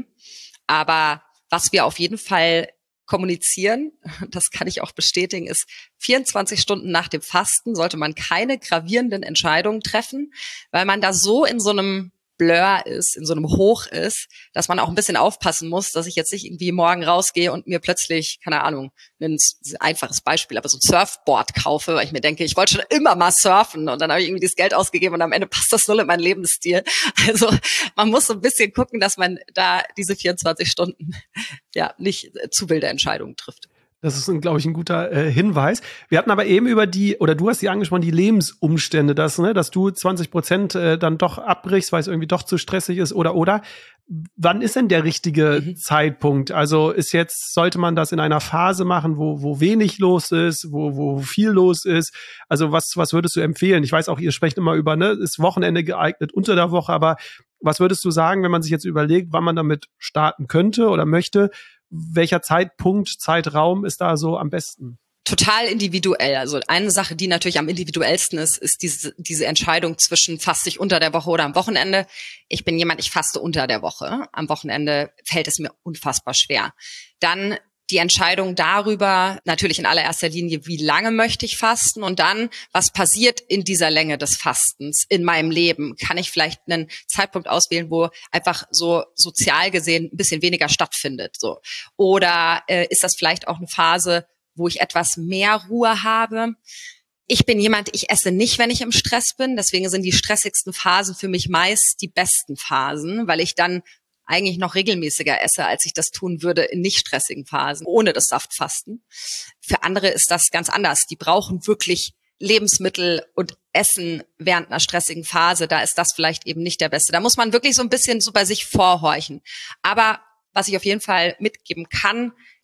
Aber was wir auf jeden Fall kommunizieren, das kann ich auch bestätigen, ist vierundzwanzig Stunden nach dem Fasten sollte man keine gravierenden Entscheidungen treffen, weil man da so in so einem Blur ist, in so einem Hoch ist, dass man auch ein bisschen aufpassen muss, dass ich jetzt nicht irgendwie morgen rausgehe und mir plötzlich, keine Ahnung, ein einfaches Beispiel, aber so ein Surfboard kaufe, weil ich mir denke, ich wollte schon immer mal surfen und dann habe ich irgendwie das Geld ausgegeben und am Ende passt das null in meinen Lebensstil. Also man muss so ein bisschen gucken, dass man da diese vierundzwanzig Stunden ja nicht zu wilde Entscheidungen trifft. Das ist, glaube ich, ein guter äh, Hinweis. Wir hatten aber eben über die, oder du hast die angesprochen, die Lebensumstände, dass, ne, dass du zwanzig Prozent äh, dann doch abbrichst, weil es irgendwie doch zu stressig ist oder, oder. Wann ist denn der richtige mhm. Zeitpunkt? Also ist jetzt, sollte man das in einer Phase machen, wo, wo wenig los ist, wo, wo viel los ist? Also was, was würdest du empfehlen? Ich weiß auch, ihr sprecht immer über, ne, ist Wochenende geeignet unter der Woche, aber was würdest du sagen, wenn man sich jetzt überlegt, wann man damit starten könnte oder möchte? Welcher Zeitpunkt, Zeitraum ist da so am besten? Total individuell. Also eine Sache, die natürlich am individuellsten ist, ist diese, diese Entscheidung zwischen faste ich unter der Woche oder am Wochenende. Ich bin jemand, ich faste unter der Woche. Am Wochenende fällt es mir unfassbar schwer. Dann die Entscheidung darüber, natürlich in allererster Linie, wie lange möchte ich fasten und dann, was passiert in dieser Länge des Fastens in meinem Leben? Kann ich vielleicht einen Zeitpunkt auswählen, wo einfach so sozial gesehen ein bisschen weniger stattfindet? So. Oder äh, ist das vielleicht auch eine Phase, wo ich etwas mehr Ruhe habe? Ich bin jemand, ich esse nicht, wenn ich im Stress bin. Deswegen sind die stressigsten Phasen für mich meist die besten Phasen, weil ich dann eigentlich noch regelmäßiger esse, als ich das tun würde in nicht stressigen Phasen, ohne das Saftfasten. Für andere ist das ganz anders. Die brauchen wirklich Lebensmittel und Essen während einer stressigen Phase. Da ist das vielleicht eben nicht der Beste. Da muss man wirklich so ein bisschen so bei sich vorhorchen. Aber was ich auf jeden Fall mitgeben kann,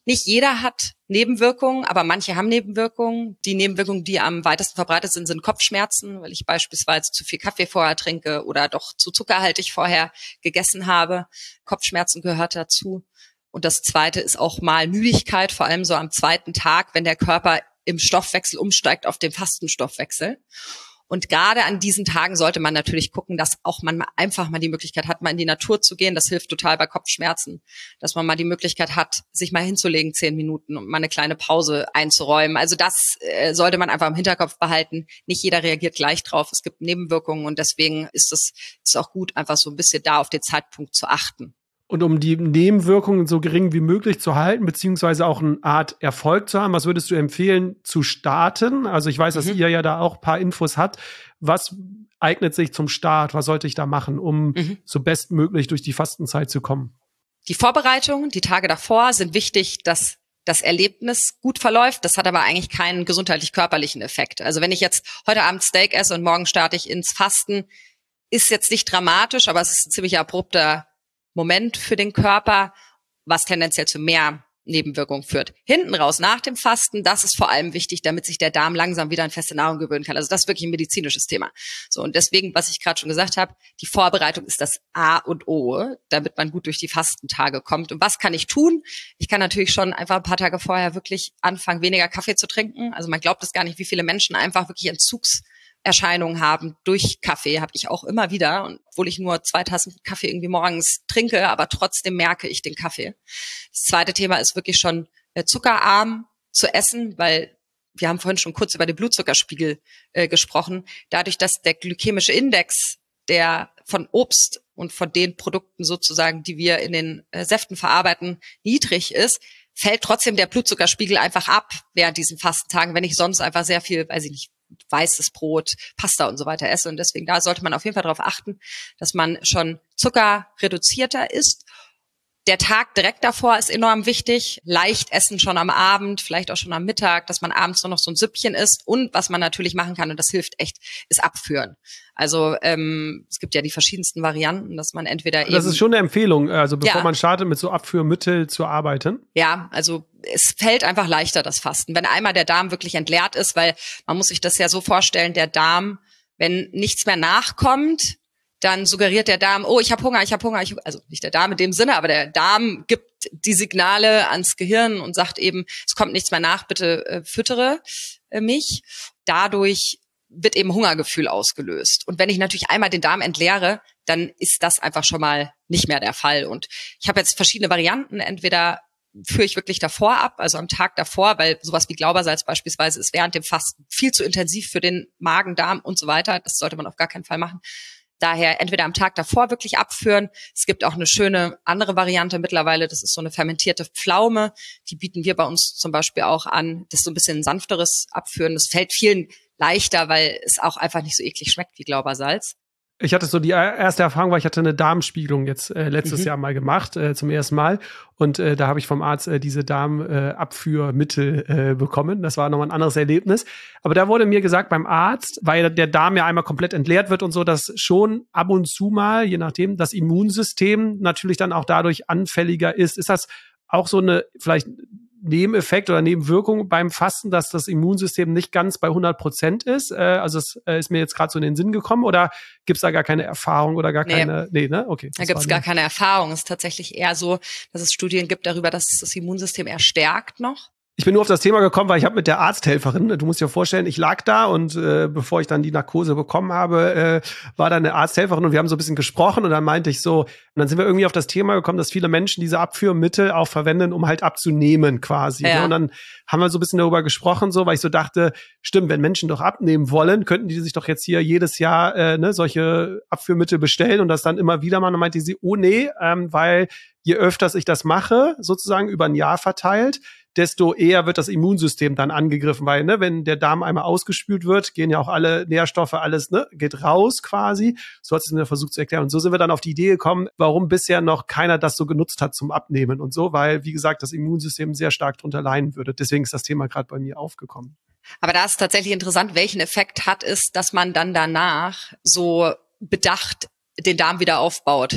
Nicht jeder hat Nebenwirkungen, aber manche haben Nebenwirkungen. Die Nebenwirkungen, die am weitesten verbreitet sind, sind Kopfschmerzen, weil ich beispielsweise zu viel Kaffee vorher trinke oder doch zu zuckerhaltig vorher gegessen habe. Kopfschmerzen gehört dazu. Und das Zweite ist auch mal Müdigkeit, vor allem so am zweiten Tag, wenn der Körper im Stoffwechsel umsteigt auf den Fastenstoffwechsel. Und gerade an diesen Tagen sollte man natürlich gucken, dass auch man einfach mal die Möglichkeit hat, mal in die Natur zu gehen. Das hilft total bei Kopfschmerzen, dass man mal die Möglichkeit hat, sich mal hinzulegen, zehn Minuten und mal eine kleine Pause einzuräumen. Also das äh, sollte man einfach im Hinterkopf behalten. Nicht jeder reagiert gleich drauf. Es gibt Nebenwirkungen und deswegen ist es ist auch gut, einfach so ein bisschen da auf den Zeitpunkt zu achten. Und um die Nebenwirkungen so gering wie möglich zu halten, beziehungsweise auch eine Art Erfolg zu haben, was würdest du empfehlen zu starten? Also ich weiß, dass mhm. ihr ja da auch ein paar Infos habt. Was eignet sich zum Start? Was sollte ich da machen, um mhm. so bestmöglich durch die Fastenzeit zu kommen? Die Vorbereitungen, die Tage davor sind wichtig, dass das Erlebnis gut verläuft. Das hat aber eigentlich keinen gesundheitlich-körperlichen Effekt. Also wenn ich jetzt heute Abend Steak esse und morgen starte ich ins Fasten, ist jetzt nicht dramatisch, aber es ist ein ziemlich abrupter Moment für den Körper, was tendenziell zu mehr Nebenwirkungen führt. Hinten raus, nach dem Fasten, das ist vor allem wichtig, damit sich der Darm langsam wieder an feste Nahrung gewöhnen kann. Also das ist wirklich ein medizinisches Thema. So, und deswegen, was ich gerade schon gesagt habe, die Vorbereitung ist das A und O, damit man gut durch die Fastentage kommt. Und was kann ich tun? Ich kann natürlich schon einfach ein paar Tage vorher wirklich anfangen, weniger Kaffee zu trinken. Also man glaubt es gar nicht, wie viele Menschen einfach wirklich Entzugs Erscheinungen haben durch Kaffee, habe ich auch immer wieder, und obwohl ich nur zwei Tassen Kaffee irgendwie morgens trinke, aber trotzdem merke ich den Kaffee. Das zweite Thema ist wirklich schon äh, zuckerarm zu essen, weil wir haben vorhin schon kurz über den Blutzuckerspiegel äh, gesprochen. Dadurch, dass der glykämische Index, der von Obst und von den Produkten sozusagen, die wir in den äh, Säften verarbeiten, niedrig ist, fällt trotzdem der Blutzuckerspiegel einfach ab während diesen Fastentagen, wenn ich sonst einfach sehr viel, weiß ich nicht, weißes Brot, Pasta und so weiter esse. Und deswegen da sollte man auf jeden Fall darauf achten, dass man schon zuckerreduzierter isst. Der Tag direkt davor ist enorm wichtig. Leicht essen schon am Abend, vielleicht auch schon am Mittag, dass man abends nur noch so ein Süppchen isst. Und was man natürlich machen kann, und das hilft echt, ist abführen. Also ähm, es gibt ja die verschiedensten Varianten, dass man entweder eben... Das ist schon eine Empfehlung, also bevor ja. man startet, mit so Abführmittel zu arbeiten. Ja, also es fällt einfach leichter, das Fasten, wenn einmal der Darm wirklich entleert ist, weil man muss sich das ja so vorstellen, der Darm, wenn nichts mehr nachkommt, dann suggeriert der Darm, oh, ich habe Hunger, ich habe Hunger. Ich, also nicht der Darm in dem Sinne, aber der Darm gibt die Signale ans Gehirn und sagt eben, es kommt nichts mehr nach, bitte äh, füttere äh, mich. Dadurch wird eben Hungergefühl ausgelöst. Und wenn ich natürlich einmal den Darm entleere, dann ist das einfach schon mal nicht mehr der Fall. Und ich habe jetzt verschiedene Varianten. Entweder führe ich wirklich davor ab, also am Tag davor, weil sowas wie Glaubersalz beispielsweise ist während dem Fasten viel zu intensiv für den Magen, Darm und so weiter. Das sollte man auf gar keinen Fall machen. Daher entweder am Tag davor wirklich abführen. Es gibt auch eine schöne andere Variante mittlerweile. Das ist so eine fermentierte Pflaume. Die bieten wir bei uns zum Beispiel auch an. Das ist so ein bisschen ein sanfteres Abführen. Das fällt vielen leichter, weil es auch einfach nicht so eklig schmeckt wie Glaubersalz. Ich hatte so die erste Erfahrung, weil ich hatte eine Darmspiegelung jetzt äh, letztes mhm. Jahr mal gemacht, äh, zum ersten Mal. Und äh, da habe ich vom Arzt äh, diese Darmabführmittel äh, äh, bekommen. Das war nochmal ein anderes Erlebnis. Aber da wurde mir gesagt beim Arzt, weil der Darm ja einmal komplett entleert wird und so, dass schon ab und zu mal, je nachdem, das Immunsystem natürlich dann auch dadurch anfälliger ist. Ist das auch so eine vielleicht Nebeneffekt oder Nebenwirkung beim Fasten, dass das Immunsystem nicht ganz bei hundert Prozent ist? Äh, also es äh, ist mir jetzt gerade so in den Sinn gekommen, oder gibt es da gar keine Erfahrung oder gar nee. keine? Nee, ne? Okay. Da gibt es gar keine Erfahrung. Es ist tatsächlich eher so, dass es Studien gibt darüber, dass es das Immunsystem eher stärkt noch. Ich bin nur auf das Thema gekommen, weil ich habe mit der Arzthelferin, du musst dir vorstellen, ich lag da und äh, bevor ich dann die Narkose bekommen habe, äh, war da eine Arzthelferin und wir haben so ein bisschen gesprochen und dann meinte ich so, und dann sind wir irgendwie auf das Thema gekommen, dass viele Menschen diese Abführmittel auch verwenden, um halt abzunehmen quasi. Ja. Ne? Und dann haben wir so ein bisschen darüber gesprochen, so, weil ich so dachte, stimmt, wenn Menschen doch abnehmen wollen, könnten die sich doch jetzt hier jedes Jahr äh, ne, solche Abführmittel bestellen und das dann immer wieder machen. Und dann meinte sie, oh nee, ähm, weil je öfters ich das mache, sozusagen über ein Jahr verteilt, desto eher wird das Immunsystem dann angegriffen, weil ne, wenn der Darm einmal ausgespült wird, gehen ja auch alle Nährstoffe, alles ne, geht raus quasi. So hat es mir versucht zu erklären. Und so sind wir dann auf die Idee gekommen, warum bisher noch keiner das so genutzt hat zum Abnehmen und so, weil, wie gesagt, das Immunsystem sehr stark drunter leiden würde. Deswegen ist das Thema gerade bei mir aufgekommen. Aber da ist tatsächlich interessant, welchen Effekt hat es, dass man dann danach so bedacht den Darm wieder aufbaut.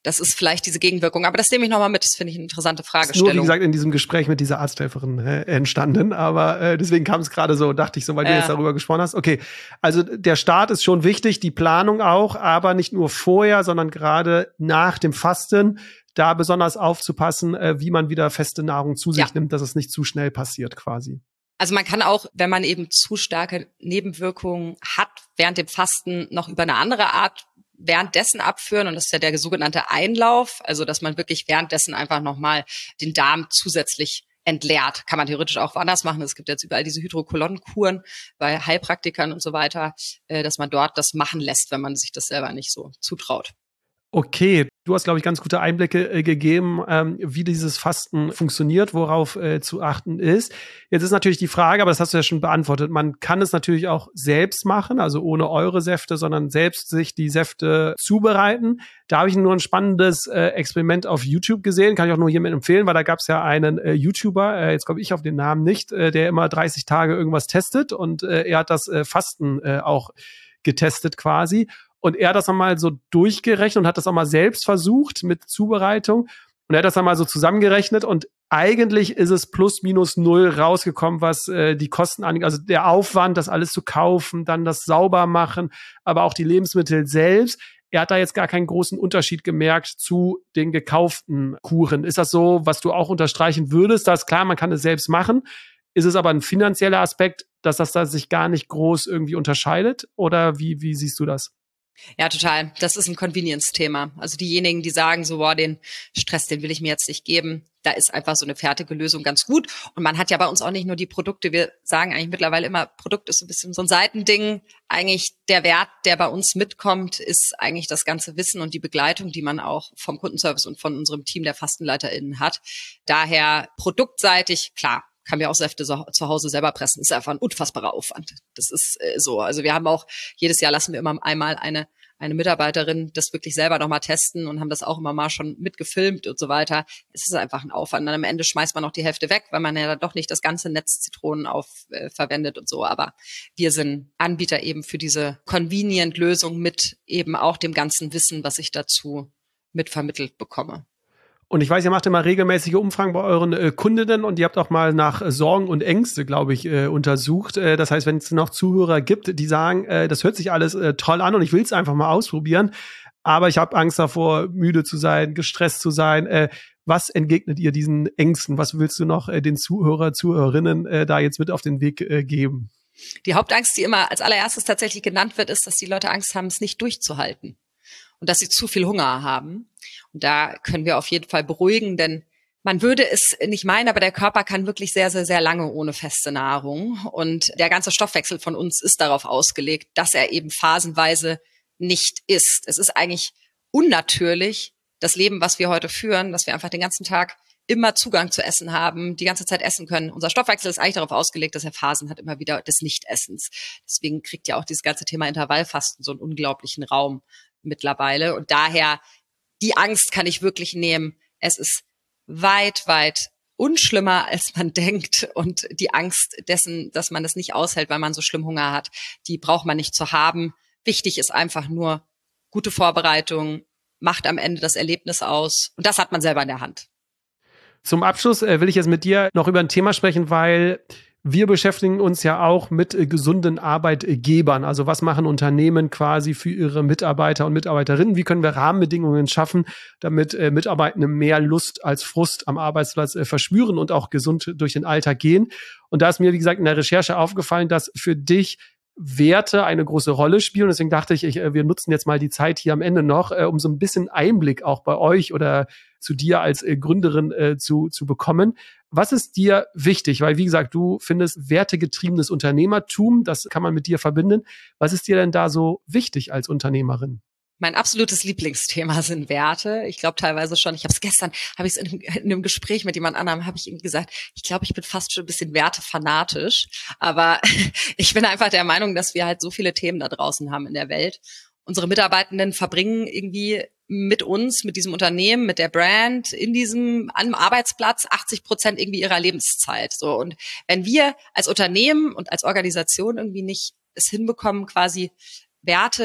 das ist vielleicht diese Gegenwirkung. Aber das nehme ich nochmal mit. Das finde ich eine interessante Fragestellung. Ist nur, wie gesagt, in diesem Gespräch mit dieser Arzthelferin äh, entstanden. Aber äh, deswegen kam es gerade so, dachte ich so, weil du ja. jetzt darüber gesprochen hast. Okay, also der Start ist schon wichtig, die Planung auch, aber nicht nur vorher, sondern gerade nach dem Fasten, da besonders aufzupassen, äh, wie man wieder feste Nahrung zu sich ja. nimmt, dass es nicht zu schnell passiert quasi. Also man kann auch, wenn man eben zu starke Nebenwirkungen hat, während dem Fasten noch über eine andere Art währenddessen abführen, und das ist ja der sogenannte Einlauf, also dass man wirklich währenddessen einfach nochmal den Darm zusätzlich entleert. Kann man theoretisch auch woanders machen. Es gibt jetzt überall diese Hydrokolonnenkuren bei Heilpraktikern und so weiter, dass man dort das machen lässt, wenn man sich das selber nicht so zutraut. Okay, du hast, glaube ich, ganz gute Einblicke äh, gegeben, ähm, wie dieses Fasten funktioniert, worauf äh, zu achten ist. Jetzt ist natürlich die Frage, aber das hast du ja schon beantwortet, man kann es natürlich auch selbst machen, also ohne eure Säfte, sondern selbst sich die Säfte zubereiten. Da habe ich nur ein spannendes äh, Experiment auf YouTube gesehen, kann ich auch nur hiermit empfehlen, weil da gab es ja einen äh, YouTuber, äh, jetzt komme ich auf den Namen nicht, äh, der immer dreißig Tage irgendwas testet, und äh, er hat das äh, Fasten äh, auch getestet quasi. Und er hat das nochmal so durchgerechnet und hat das auch mal selbst versucht mit Zubereitung. Und er hat das dann mal so zusammengerechnet, und eigentlich ist es plus minus null rausgekommen, was äh, die Kosten angeht. Also der Aufwand, das alles zu kaufen, dann das sauber machen, aber auch die Lebensmittel selbst. Er hat da jetzt gar keinen großen Unterschied gemerkt zu den gekauften Kuren. Ist das so, was du auch unterstreichen würdest? Das ist klar, man kann es selbst machen. Ist es aber ein finanzieller Aspekt, dass das da sich gar nicht groß irgendwie unterscheidet? Oder wie, wie siehst du das? Ja, total. Das ist ein Convenience-Thema. Also diejenigen, die sagen so, boah, den Stress, den will ich mir jetzt nicht geben, da ist einfach so eine fertige Lösung ganz gut. Und man hat ja bei uns auch nicht nur die Produkte. Wir sagen eigentlich mittlerweile immer, Produkt ist so ein bisschen so ein Seitending. Eigentlich der Wert, der bei uns mitkommt, ist eigentlich das ganze Wissen und die Begleitung, die man auch vom Kundenservice und von unserem Team der FastenleiterInnen hat. Daher produktseitig, klar, kann mir auch Säfte so, zu Hause selber pressen. Ist einfach ein unfassbarer Aufwand. Das ist äh, so. Also wir haben auch, jedes Jahr lassen wir immer einmal eine eine Mitarbeiterin das wirklich selber nochmal testen und haben das auch immer mal schon mitgefilmt und so weiter. Es ist einfach ein Aufwand. Und am Ende schmeißt man noch die Hälfte weg, weil man ja dann doch nicht das ganze Netz Zitronen auf äh, verwendet und so. Aber wir sind Anbieter eben für diese Convenient-Lösung mit eben auch dem ganzen Wissen, was ich dazu mitvermittelt bekomme. Und ich weiß, ihr macht immer regelmäßige Umfragen bei euren äh, Kundinnen, und ihr habt auch mal nach äh, Sorgen und Ängste, glaube ich, äh, untersucht. Äh, das heißt, wenn es noch Zuhörer gibt, die sagen, äh, das hört sich alles äh, toll an und ich will es einfach mal ausprobieren, aber ich habe Angst davor, müde zu sein, gestresst zu sein. Äh, was entgegnet ihr diesen Ängsten? Was willst du noch äh, den Zuhörer, Zuhörerinnen äh, da jetzt mit auf den Weg äh, geben? Die Hauptangst, die immer als allererstes tatsächlich genannt wird, ist, dass die Leute Angst haben, es nicht durchzuhalten und dass sie zu viel Hunger haben. Und da können wir auf jeden Fall beruhigen, denn man würde es nicht meinen, aber der Körper kann wirklich sehr, sehr, sehr lange ohne feste Nahrung. Und der ganze Stoffwechsel von uns ist darauf ausgelegt, dass er eben phasenweise nicht isst. Es ist eigentlich unnatürlich, das Leben, was wir heute führen, dass wir einfach den ganzen Tag immer Zugang zu Essen haben, die ganze Zeit essen können. Unser Stoffwechsel ist eigentlich darauf ausgelegt, dass er Phasen hat, immer wieder des Nichtessens. Deswegen kriegt ja auch dieses ganze Thema Intervallfasten so einen unglaublichen Raum mittlerweile. Und daher, die Angst kann ich wirklich nehmen. Es ist weit, weit unschlimmer, als man denkt. Und die Angst dessen, dass man es nicht aushält, weil man so schlimm Hunger hat, die braucht man nicht zu haben. Wichtig ist einfach nur gute Vorbereitung, macht am Ende das Erlebnis aus. Und das hat man selber in der Hand. Zum Abschluss äh, will ich jetzt mit dir noch über ein Thema sprechen, weil wir beschäftigen uns ja auch mit äh, gesunden Arbeitgebern. Also was machen Unternehmen quasi für ihre Mitarbeiter und Mitarbeiterinnen? Wie können wir Rahmenbedingungen schaffen, damit äh, Mitarbeitende mehr Lust als Frust am Arbeitsplatz äh, verspüren und auch gesund durch den Alltag gehen? Und da ist mir, wie gesagt, in der Recherche aufgefallen, dass für dich Werte eine große Rolle spielen. Deswegen dachte ich, ich, wir nutzen jetzt mal die Zeit hier am Ende noch, äh, um so ein bisschen Einblick auch bei euch oder zu dir als äh, Gründerin äh, zu, zu bekommen. Was ist dir wichtig? Weil, wie gesagt, du findest wertegetriebenes Unternehmertum, das kann man mit dir verbinden. Was ist dir denn da so wichtig als Unternehmerin? Mein absolutes Lieblingsthema sind Werte. Ich glaube teilweise schon, ich habe es gestern, habe ich es in, in einem Gespräch mit jemand anderem, habe ich ihm gesagt, ich glaube, ich bin fast schon ein bisschen wertefanatisch. Aber ich bin einfach der Meinung, dass wir halt so viele Themen da draußen haben in der Welt. Unsere Mitarbeitenden verbringen irgendwie mit uns, mit diesem Unternehmen, mit der Brand, in diesem, am Arbeitsplatz achtzig Prozent irgendwie ihrer Lebenszeit. So. Und wenn wir als Unternehmen und als Organisation irgendwie nicht es hinbekommen, quasi Werte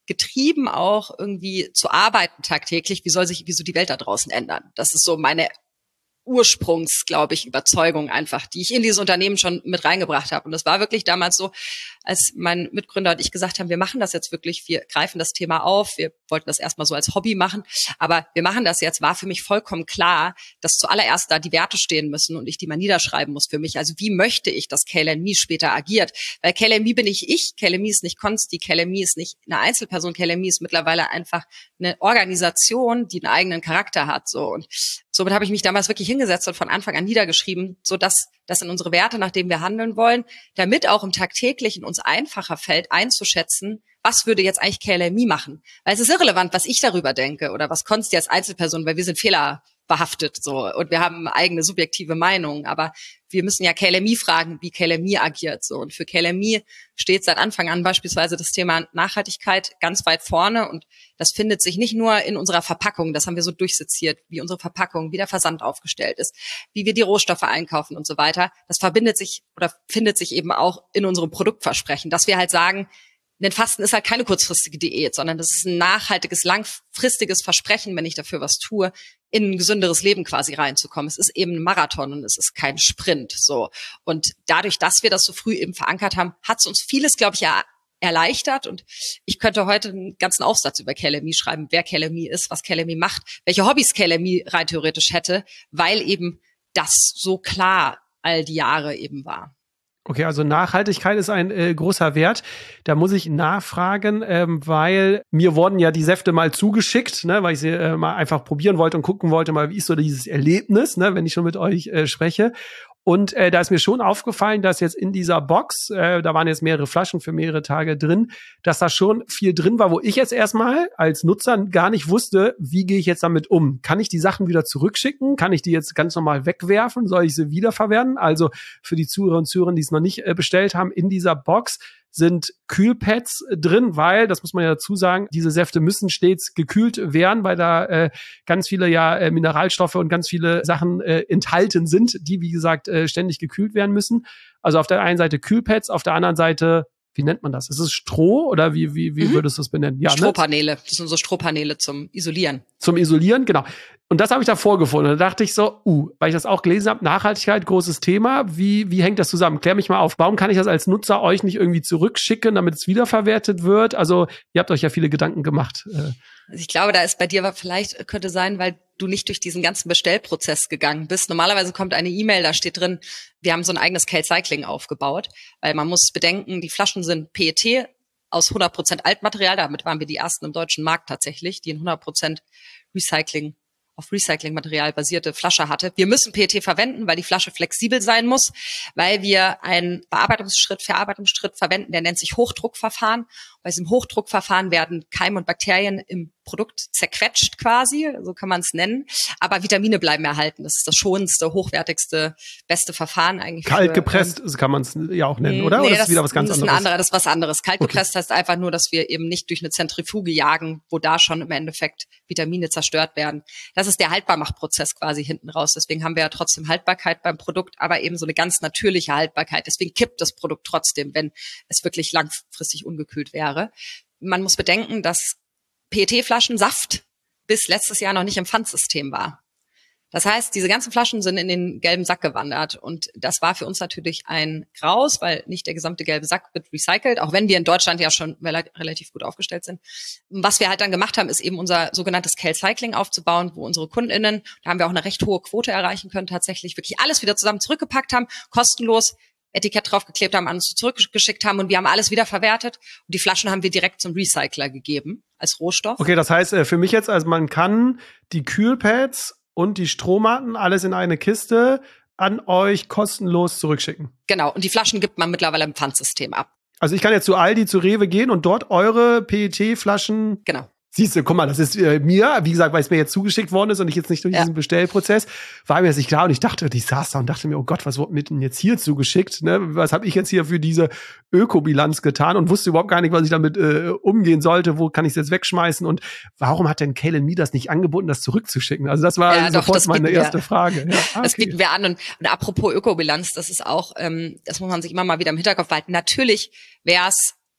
getrieben, auch irgendwie zu arbeiten tagtäglich. Wie soll sich, wie soll die Welt da draußen ändern? Das ist so meine Ursprungs, glaube ich, Überzeugung einfach, die ich in dieses Unternehmen schon mit reingebracht habe. Und das war wirklich damals so, als mein Mitgründer und ich gesagt haben, wir machen das jetzt wirklich, wir greifen das Thema auf, wir wollten das erstmal so als Hobby machen, aber wir machen das jetzt, war für mich vollkommen klar, dass zuallererst da die Werte stehen müssen und ich die mal niederschreiben muss für mich. Also wie möchte ich, dass K L M E später agiert? Weil K L M E bin nicht ich, K L M E ist nicht Konsti, K L M E ist nicht eine Einzelperson, K L M E ist mittlerweile einfach eine Organisation, die einen eigenen Charakter hat. So, und somit habe ich mich damals wirklich hingesetzt und von Anfang an niedergeschrieben, so dass das in unsere Werte, nach denen wir handeln wollen, damit auch im Tagtäglichen uns einfacher fällt, einzuschätzen, was würde jetzt eigentlich K L M E machen? Weil es ist irrelevant, was ich darüber denke oder was Konsti als Einzelperson, weil wir sind fehlerbehaftet so und wir haben eigene subjektive Meinungen, aber wir müssen ja K L M E fragen, wie K L M E agiert so, und für K L M E steht seit Anfang an beispielsweise das Thema Nachhaltigkeit ganz weit vorne, und das findet sich nicht nur in unserer Verpackung, das haben wir so durchseziert, wie unsere Verpackung, wie der Versand aufgestellt ist, wie wir die Rohstoffe einkaufen und so weiter. Das verbindet sich oder findet sich eben auch in unserem Produktversprechen, dass wir halt sagen, denn Fasten ist halt keine kurzfristige Diät, sondern das ist ein nachhaltiges, langfristiges Versprechen, wenn ich dafür was tue, in ein gesünderes Leben quasi reinzukommen. Es ist eben ein Marathon und es ist kein Sprint, so. Und dadurch, dass wir das so früh eben verankert haben, hat es uns vieles, glaube ich, ja erleichtert, und ich könnte heute einen ganzen Aufsatz über K L M E schreiben, wer K L M E ist, was K L M E macht, welche Hobbys K L M E rein theoretisch hätte, weil eben das so klar all die Jahre eben war. Okay, also Nachhaltigkeit ist ein äh, großer Wert. Da muss ich nachfragen, ähm, weil mir wurden ja die Säfte mal zugeschickt, ne, weil ich sie äh, mal einfach probieren wollte und gucken wollte, mal wie ist so dieses Erlebnis, ne, wenn ich schon mit euch äh, spreche. Und äh, da ist mir schon aufgefallen, dass jetzt in dieser Box, äh, da waren jetzt mehrere Flaschen für mehrere Tage drin, dass da schon viel drin war, wo ich jetzt erstmal als Nutzer gar nicht wusste, wie gehe ich jetzt damit um? Kann ich die Sachen wieder zurückschicken? Kann ich die jetzt ganz normal wegwerfen? Soll ich sie wiederverwerten? Also für die Zuhörer und Zuhörer, die es noch nicht äh, bestellt haben, in dieser Box sind Kühlpads drin, weil, das muss man ja dazu sagen, diese Säfte müssen stets gekühlt werden, weil da äh, ganz viele ja äh, Mineralstoffe und ganz viele Sachen äh, enthalten sind, die, wie gesagt, äh, ständig gekühlt werden müssen. Also auf der einen Seite Kühlpads, auf der anderen Seite, wie nennt man das? Ist es Stroh oder wie wie wie mhm. würdest du es benennen? Ja, Strohpaneele, ne? Das sind so Strohpaneele zum Isolieren. Zum Isolieren, genau. Und das habe ich da vorgefunden. Da dachte ich so, uh, weil ich das auch gelesen habe, Nachhaltigkeit, großes Thema. Wie wie hängt das zusammen? Klär mich mal auf. Warum kann ich das als Nutzer euch nicht irgendwie zurückschicken, damit es wiederverwertet wird? Also ihr habt euch ja viele Gedanken gemacht. Also ich glaube, da ist bei dir vielleicht, könnte sein, weil du nicht durch diesen ganzen Bestellprozess gegangen bist. Normalerweise kommt eine E-Mail, da steht drin, wir haben so ein eigenes Calcycling aufgebaut, weil man muss bedenken, die Flaschen sind P E T aus hundert Prozent Altmaterial, damit waren wir die ersten im deutschen Markt tatsächlich, die in hundert Prozent Recycling auf Recyclingmaterial basierte Flasche hatte. Wir müssen P E T verwenden, weil die Flasche flexibel sein muss, weil wir einen Bearbeitungsschritt, Verarbeitungsschritt verwenden, der nennt sich Hochdruckverfahren. Bei diesem Hochdruckverfahren werden Keime und Bakterien im Produkt zerquetscht quasi, so kann man es nennen, aber Vitamine bleiben erhalten. Das ist das schonendste, hochwertigste, beste Verfahren eigentlich. Kalt gepresst für, kann man es ja auch nennen, oder? Nee, oder ist das das wieder was ganz ist anderes? Ein anderer, das ist was anderes. Kalt okay. gepresst heißt einfach nur, dass wir eben nicht durch eine Zentrifuge jagen, wo da schon im Endeffekt Vitamine zerstört werden. Das ist der Haltbarmachprozess quasi hinten raus. Deswegen haben wir ja trotzdem Haltbarkeit beim Produkt, aber eben so eine ganz natürliche Haltbarkeit. Deswegen kippt das Produkt trotzdem, wenn es wirklich langfristig ungekühlt wäre. Man muss bedenken, dass P E T-Flaschen Saft bis letztes Jahr noch nicht im Pfandsystem war. Das heißt, diese ganzen Flaschen sind in den gelben Sack gewandert, und das war für uns natürlich ein Graus, weil nicht der gesamte gelbe Sack wird recycelt, auch wenn wir in Deutschland ja schon relativ gut aufgestellt sind. Was wir halt dann gemacht haben, ist eben unser sogenanntes Calcycling aufzubauen, wo unsere KundInnen, da haben wir auch eine recht hohe Quote erreichen können, tatsächlich wirklich alles wieder zusammen zurückgepackt haben, kostenlos Etikett draufgeklebt haben, an uns zurückgeschickt haben, und wir haben alles wieder verwertet, und die Flaschen haben wir direkt zum Recycler gegeben als Rohstoff. Okay, das heißt für mich jetzt, also man kann die Kühlpads und die Strohmatten alles in eine Kiste an euch kostenlos zurückschicken. Genau, und die Flaschen gibt man mittlerweile im Pfandsystem ab. Also ich kann jetzt zu Aldi, zu Rewe gehen und dort eure P E T-Flaschen... Genau. Siehst du, guck mal, das ist äh, mir, wie gesagt, weil es mir jetzt zugeschickt worden ist und ich jetzt nicht durch ja. diesen Bestellprozess, war mir das nicht klar, und ich dachte, ich saß da und dachte mir, oh Gott, was wurde mir denn jetzt hier zugeschickt? Ne? Was habe ich jetzt hier für diese Ökobilanz getan, und wusste überhaupt gar nicht, was ich damit äh, umgehen sollte, wo kann ich es jetzt wegschmeißen, und warum hat denn K L M E das nicht angeboten, das zurückzuschicken? Also das war ja, sofort doch, das meine erste wir. Frage. Ja, okay. Das bieten wir an, und, und apropos Ökobilanz, das ist auch, ähm, das muss man sich immer mal wieder im Hinterkopf behalten. Natürlich wäre es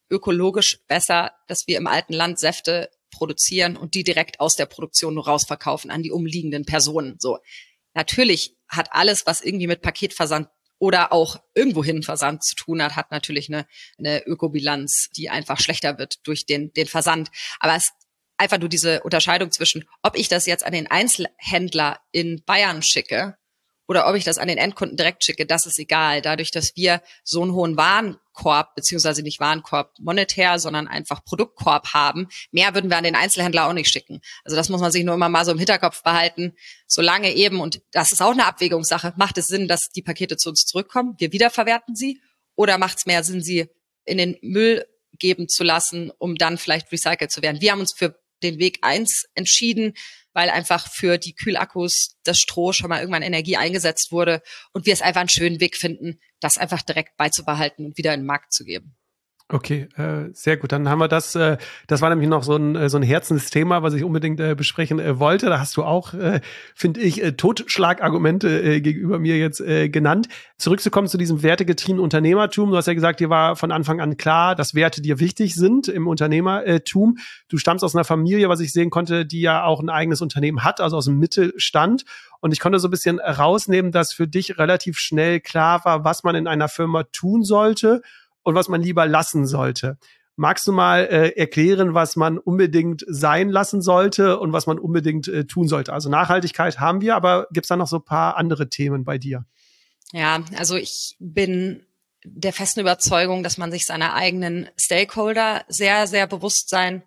ökologisch besser, dass wir im alten Land Säfte produzieren und die direkt aus der Produktion nur rausverkaufen an die umliegenden Personen. So, natürlich hat alles, was irgendwie mit Paketversand oder auch irgendwohin Versand zu tun hat, hat natürlich eine, eine Ökobilanz, die einfach schlechter wird durch den, den Versand. Aber es ist einfach nur diese Unterscheidung zwischen, ob ich das jetzt an den Einzelhändler in Bayern schicke oder ob ich das an den Endkunden direkt schicke, das ist egal. Dadurch, dass wir so einen hohen Warenkorb, beziehungsweise nicht Warenkorb monetär, sondern einfach Produktkorb haben, mehr würden wir an den Einzelhändler auch nicht schicken. Also das muss man sich nur immer mal so im Hinterkopf behalten. Solange eben, und das ist auch eine Abwägungssache, macht es Sinn, dass die Pakete zu uns zurückkommen, wir wiederverwerten sie, oder macht es mehr Sinn, sie in den Müll geben zu lassen, um dann vielleicht recycelt zu werden? Wir haben uns für den Weg eins entschieden, weil einfach für die Kühlakkus das Stroh schon mal irgendwann Energie eingesetzt wurde und wir es einfach einen schönen Weg finden, das einfach direkt beizubehalten und wieder in den Markt zu geben. Okay, äh, sehr gut. Dann haben wir das, äh, das war nämlich noch so ein, äh, so ein Herzensthema, was ich unbedingt äh, besprechen äh, wollte. Da hast du auch, äh, finde ich, äh, Totschlagargumente äh, gegenüber mir jetzt äh, genannt. Zurückzukommen zu diesem wertegetriebenen Unternehmertum. Du hast ja gesagt, dir war von Anfang an klar, dass Werte dir wichtig sind im Unternehmertum. Du stammst aus einer Familie, was ich sehen konnte, die ja auch ein eigenes Unternehmen hat, also aus dem Mittelstand. Und ich konnte so ein bisschen rausnehmen, dass für dich relativ schnell klar war, was man in einer Firma tun sollte und was man lieber lassen sollte. Magst du mal äh, erklären, was man unbedingt sein lassen sollte und was man unbedingt äh, tun sollte? Also Nachhaltigkeit haben wir, aber gibt's da noch so ein paar andere Themen bei dir? Ja, also ich bin der festen Überzeugung, dass man sich seiner eigenen Stakeholder sehr, sehr bewusst sein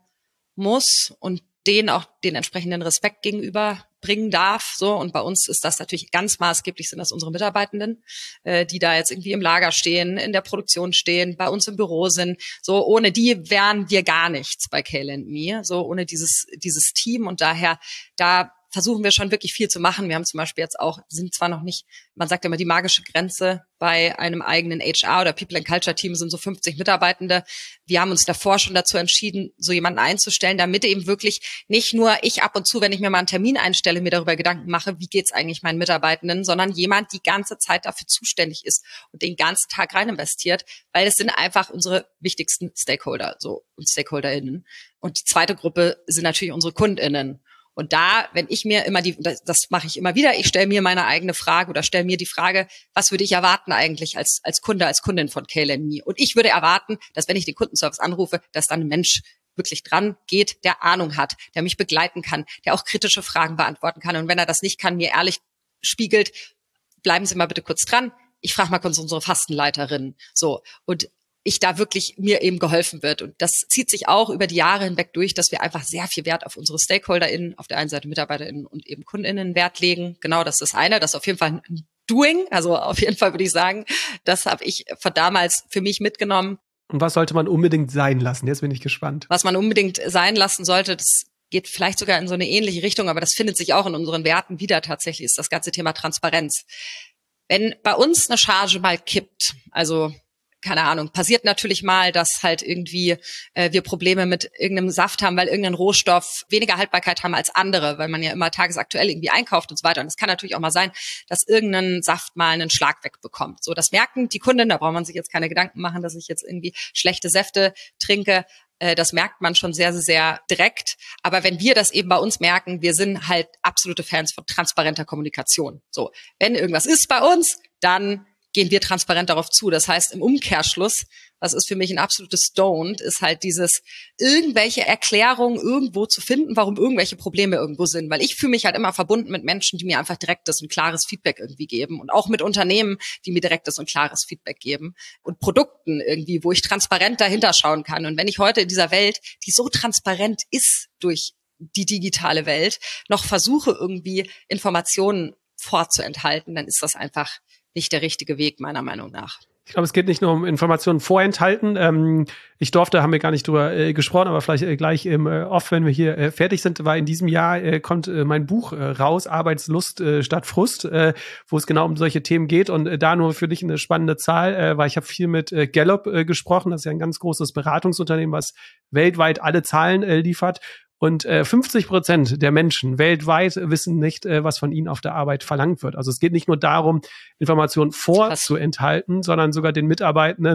muss und denen auch den entsprechenden Respekt gegenüber bringen darf. So, und bei uns ist das natürlich ganz maßgeblich, sind das unsere Mitarbeitenden, äh, die da jetzt irgendwie im Lager stehen, in der Produktion stehen, bei uns im Büro sind. So, ohne die wären wir gar nichts bei Kale and Me. So, ohne dieses dieses Team. Und daher, da versuchen wir schon wirklich viel zu machen. Wir haben zum Beispiel jetzt auch, sind zwar noch nicht, man sagt ja immer, die magische Grenze bei einem eigenen H R oder People and Culture Team sind so fünfzig Mitarbeitende. Wir haben uns davor schon dazu entschieden, so jemanden einzustellen, damit eben wirklich nicht nur ich ab und zu, wenn ich mir mal einen Termin einstelle, mir darüber Gedanken mache, wie geht's eigentlich meinen Mitarbeitenden, sondern jemand die ganze Zeit dafür zuständig ist und den ganzen Tag rein investiert, weil es sind einfach unsere wichtigsten Stakeholder, so, und StakeholderInnen. Und die zweite Gruppe sind natürlich unsere KundInnen. Und da, wenn ich mir immer die, das, das mache ich immer wieder, ich stelle mir meine eigene Frage oder stelle mir die Frage, was würde ich erwarten eigentlich als als Kunde, als Kundin von Kale and Me? Und ich würde erwarten, dass wenn ich den Kundenservice anrufe, dass dann ein Mensch wirklich dran geht, der Ahnung hat, der mich begleiten kann, der auch kritische Fragen beantworten kann. Und wenn er das nicht kann, mir ehrlich spiegelt, bleiben Sie mal bitte kurz dran. Ich frage mal kurz unsere Fastenleiterin. So, und ich da wirklich mir eben geholfen wird. Und das zieht sich auch über die Jahre hinweg durch, dass wir einfach sehr viel Wert auf unsere StakeholderInnen, auf der einen Seite MitarbeiterInnen und eben KundInnen Wert legen. Genau, das ist das eine. Das ist auf jeden Fall ein Doing. Also auf jeden Fall würde ich sagen, das habe ich von damals für mich mitgenommen. Und was sollte man unbedingt sein lassen? Jetzt bin ich gespannt. Was man unbedingt sein lassen sollte, das geht vielleicht sogar in so eine ähnliche Richtung, aber das findet sich auch in unseren Werten wieder tatsächlich, ist das ganze Thema Transparenz. Wenn bei uns eine Charge mal kippt, also keine Ahnung, passiert natürlich mal, dass halt irgendwie äh, wir Probleme mit irgendeinem Saft haben, weil irgendein Rohstoff weniger Haltbarkeit haben als andere, weil man ja immer tagesaktuell irgendwie einkauft und so weiter. Und es kann natürlich auch mal sein, dass irgendein Saft mal einen Schlag wegbekommt. So, das merken die Kunden, da braucht man sich jetzt keine Gedanken machen, dass ich jetzt irgendwie schlechte Säfte trinke. Äh, das merkt man schon sehr, sehr, sehr direkt. Aber wenn wir das eben bei uns merken, wir sind halt absolute Fans von transparenter Kommunikation. So, wenn irgendwas ist bei uns, dann gehen wir transparent darauf zu. Das heißt, im Umkehrschluss, was ist für mich ein absolutes Don't, ist halt dieses, irgendwelche Erklärungen irgendwo zu finden, warum irgendwelche Probleme irgendwo sind. Weil ich fühle mich halt immer verbunden mit Menschen, die mir einfach direktes und klares Feedback irgendwie geben. Und auch mit Unternehmen, die mir direktes und klares Feedback geben. Und Produkten irgendwie, wo ich transparent dahinter schauen kann. Und wenn ich heute in dieser Welt, die so transparent ist durch die digitale Welt, noch versuche irgendwie Informationen vorzuenthalten, dann ist das einfach nicht der richtige Weg, meiner Meinung nach. Ich glaube, es geht nicht nur um Informationen vorenthalten. Ähm, ich durfte, haben wir gar nicht drüber äh, gesprochen, aber vielleicht äh, gleich im äh, Off, wenn wir hier äh, fertig sind, weil in diesem Jahr äh, kommt äh, mein Buch äh, raus, Arbeitslust äh, statt Frust, äh, wo es genau um solche Themen geht. Und äh, da nur für dich eine spannende Zahl, äh, weil ich habe viel mit äh, Gallup äh, gesprochen. Das ist ja ein ganz großes Beratungsunternehmen, was weltweit alle Zahlen äh, liefert. Und äh, fünfzig Prozent der Menschen weltweit wissen nicht, äh, was von ihnen auf der Arbeit verlangt wird. Also es geht nicht nur darum, Informationen vorzuenthalten, sondern sogar den Mitarbeitenden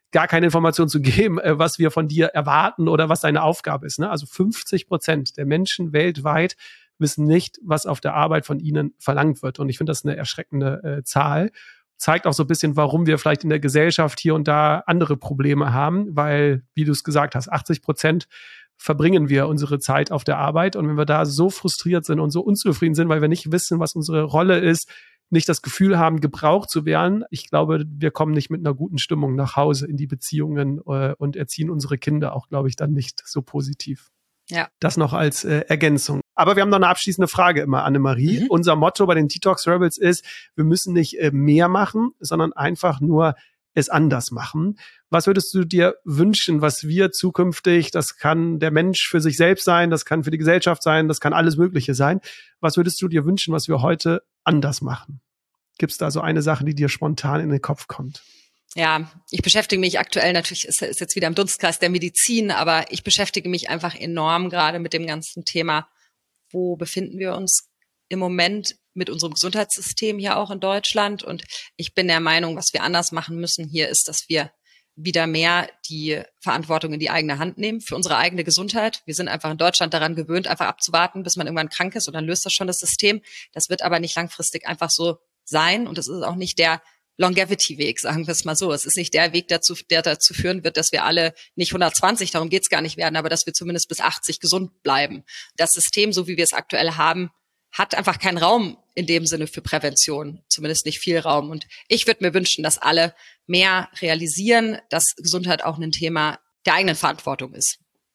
gar keine Information zu geben, was wir von dir erwarten oder was deine Aufgabe ist. Ne? Also fünfzig Prozent der Menschen weltweit wissen nicht, was auf der Arbeit von ihnen verlangt wird. Und ich finde das eine erschreckende äh, Zahl. Zeigt auch so ein bisschen, warum wir vielleicht in der Gesellschaft hier und da andere Probleme haben, weil, wie du es gesagt hast, achtzig Prozent verbringen wir unsere Zeit auf der Arbeit. Und wenn wir da so frustriert sind und so unzufrieden sind, weil wir nicht wissen, was unsere Rolle ist, nicht das Gefühl haben, gebraucht zu werden, ich glaube, wir kommen nicht mit einer guten Stimmung nach Hause in die Beziehungen äh, und erziehen unsere Kinder auch, glaube ich, dann nicht so positiv. Ja. Das noch als äh, Ergänzung. Aber wir haben noch eine abschließende Frage immer, Annemarie. Mhm. Unser Motto bei den Detox Rebels ist, wir müssen nicht äh, mehr machen, sondern einfach nur es anders machen. Was würdest du dir wünschen, was wir zukünftig, das kann der Mensch für sich selbst sein, das kann für die Gesellschaft sein, das kann alles Mögliche sein. Was würdest du dir wünschen, was wir heute anders machen? Gibt es da so eine Sache, die dir spontan in den Kopf kommt? Ja, ich beschäftige mich aktuell, natürlich ist, ist jetzt wieder im Dunstkreis der Medizin, aber ich beschäftige mich einfach enorm gerade mit dem ganzen Thema, wo befinden wir uns im Moment mit unserem Gesundheitssystem hier auch in Deutschland. Und ich bin der Meinung, was wir anders machen müssen hier ist, dass wir wieder mehr die Verantwortung in die eigene Hand nehmen für unsere eigene Gesundheit. Wir sind einfach in Deutschland daran gewöhnt, einfach abzuwarten, bis man irgendwann krank ist und dann löst das schon das System. Das wird aber nicht langfristig einfach so sein und es ist auch nicht der Longevity-Weg, sagen wir es mal so. Es ist nicht der Weg, dazu, der dazu führen wird, dass wir alle nicht hundertzwanzig, darum geht's gar nicht werden, aber dass wir zumindest bis achtzig gesund bleiben. Das System, so wie wir es aktuell haben, hat einfach keinen Raum in dem Sinne für Prävention, zumindest nicht viel Raum. Und ich würde mir wünschen, dass alle mehr realisieren, dass Gesundheit auch ein Thema der eigenen Verantwortung ist.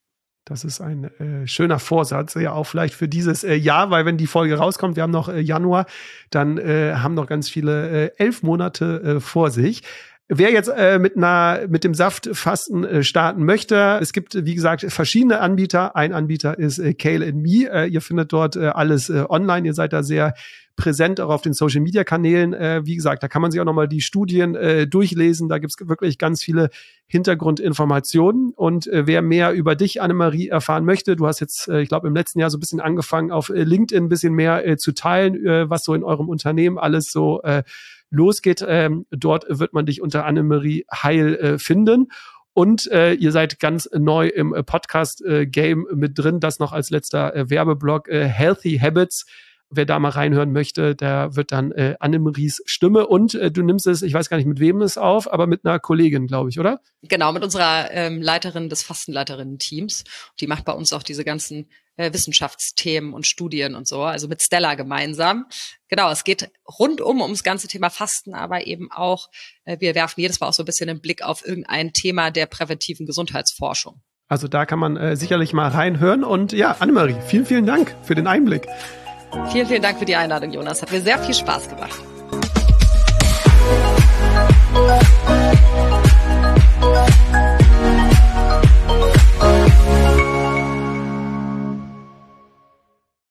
Das ist ein äh, schöner Vorsatz, ja auch vielleicht für dieses äh, Jahr, weil wenn die Folge rauskommt, wir haben noch äh, Januar, dann äh, haben noch ganz viele äh, elf Monate äh, vor sich. Wer jetzt äh, mit einer mit dem Saftfasten äh, starten möchte, es gibt, wie gesagt, verschiedene Anbieter. Ein Anbieter ist äh, Kale and Me. Äh, ihr findet dort äh, alles äh, online. Ihr seid da sehr präsent, auch auf den Social-Media-Kanälen. Äh, wie gesagt, da kann man sich auch nochmal die Studien äh, durchlesen. Da gibt's wirklich ganz viele Hintergrundinformationen. Und äh, wer mehr über dich, Annemarie, erfahren möchte, du hast jetzt, äh, ich glaube, im letzten Jahr so ein bisschen angefangen, auf äh, LinkedIn ein bisschen mehr äh, zu teilen, äh, was so in eurem Unternehmen alles so äh, losgeht. Ähm, dort wird man dich unter Annemarie Heil äh, finden. Und äh, ihr seid ganz neu im äh, Podcast-Game äh, mit drin. Das noch als letzter äh, Werbeblock. Äh, Healthy Habits. Wer da mal reinhören möchte, der wird dann äh, Annemaries Stimme. Und äh, du nimmst es, ich weiß gar nicht, mit wem es auf, aber mit einer Kollegin, glaube ich, oder? Genau, mit unserer ähm, Leiterin des Fastenleiterinnen-Teams. Die macht bei uns auch diese ganzen äh, Wissenschaftsthemen und Studien und so, also mit Stella gemeinsam. Genau, es geht rundum ums ganze Thema Fasten, aber eben auch, äh, wir werfen jedes Mal auch so ein bisschen einen Blick auf irgendein Thema der präventiven Gesundheitsforschung. Also da kann man äh, sicherlich mal reinhören. Und ja, Annemarie, vielen, vielen Dank für den Einblick. Vielen, vielen Dank für die Einladung, Jonas. Hat mir sehr viel Spaß gemacht.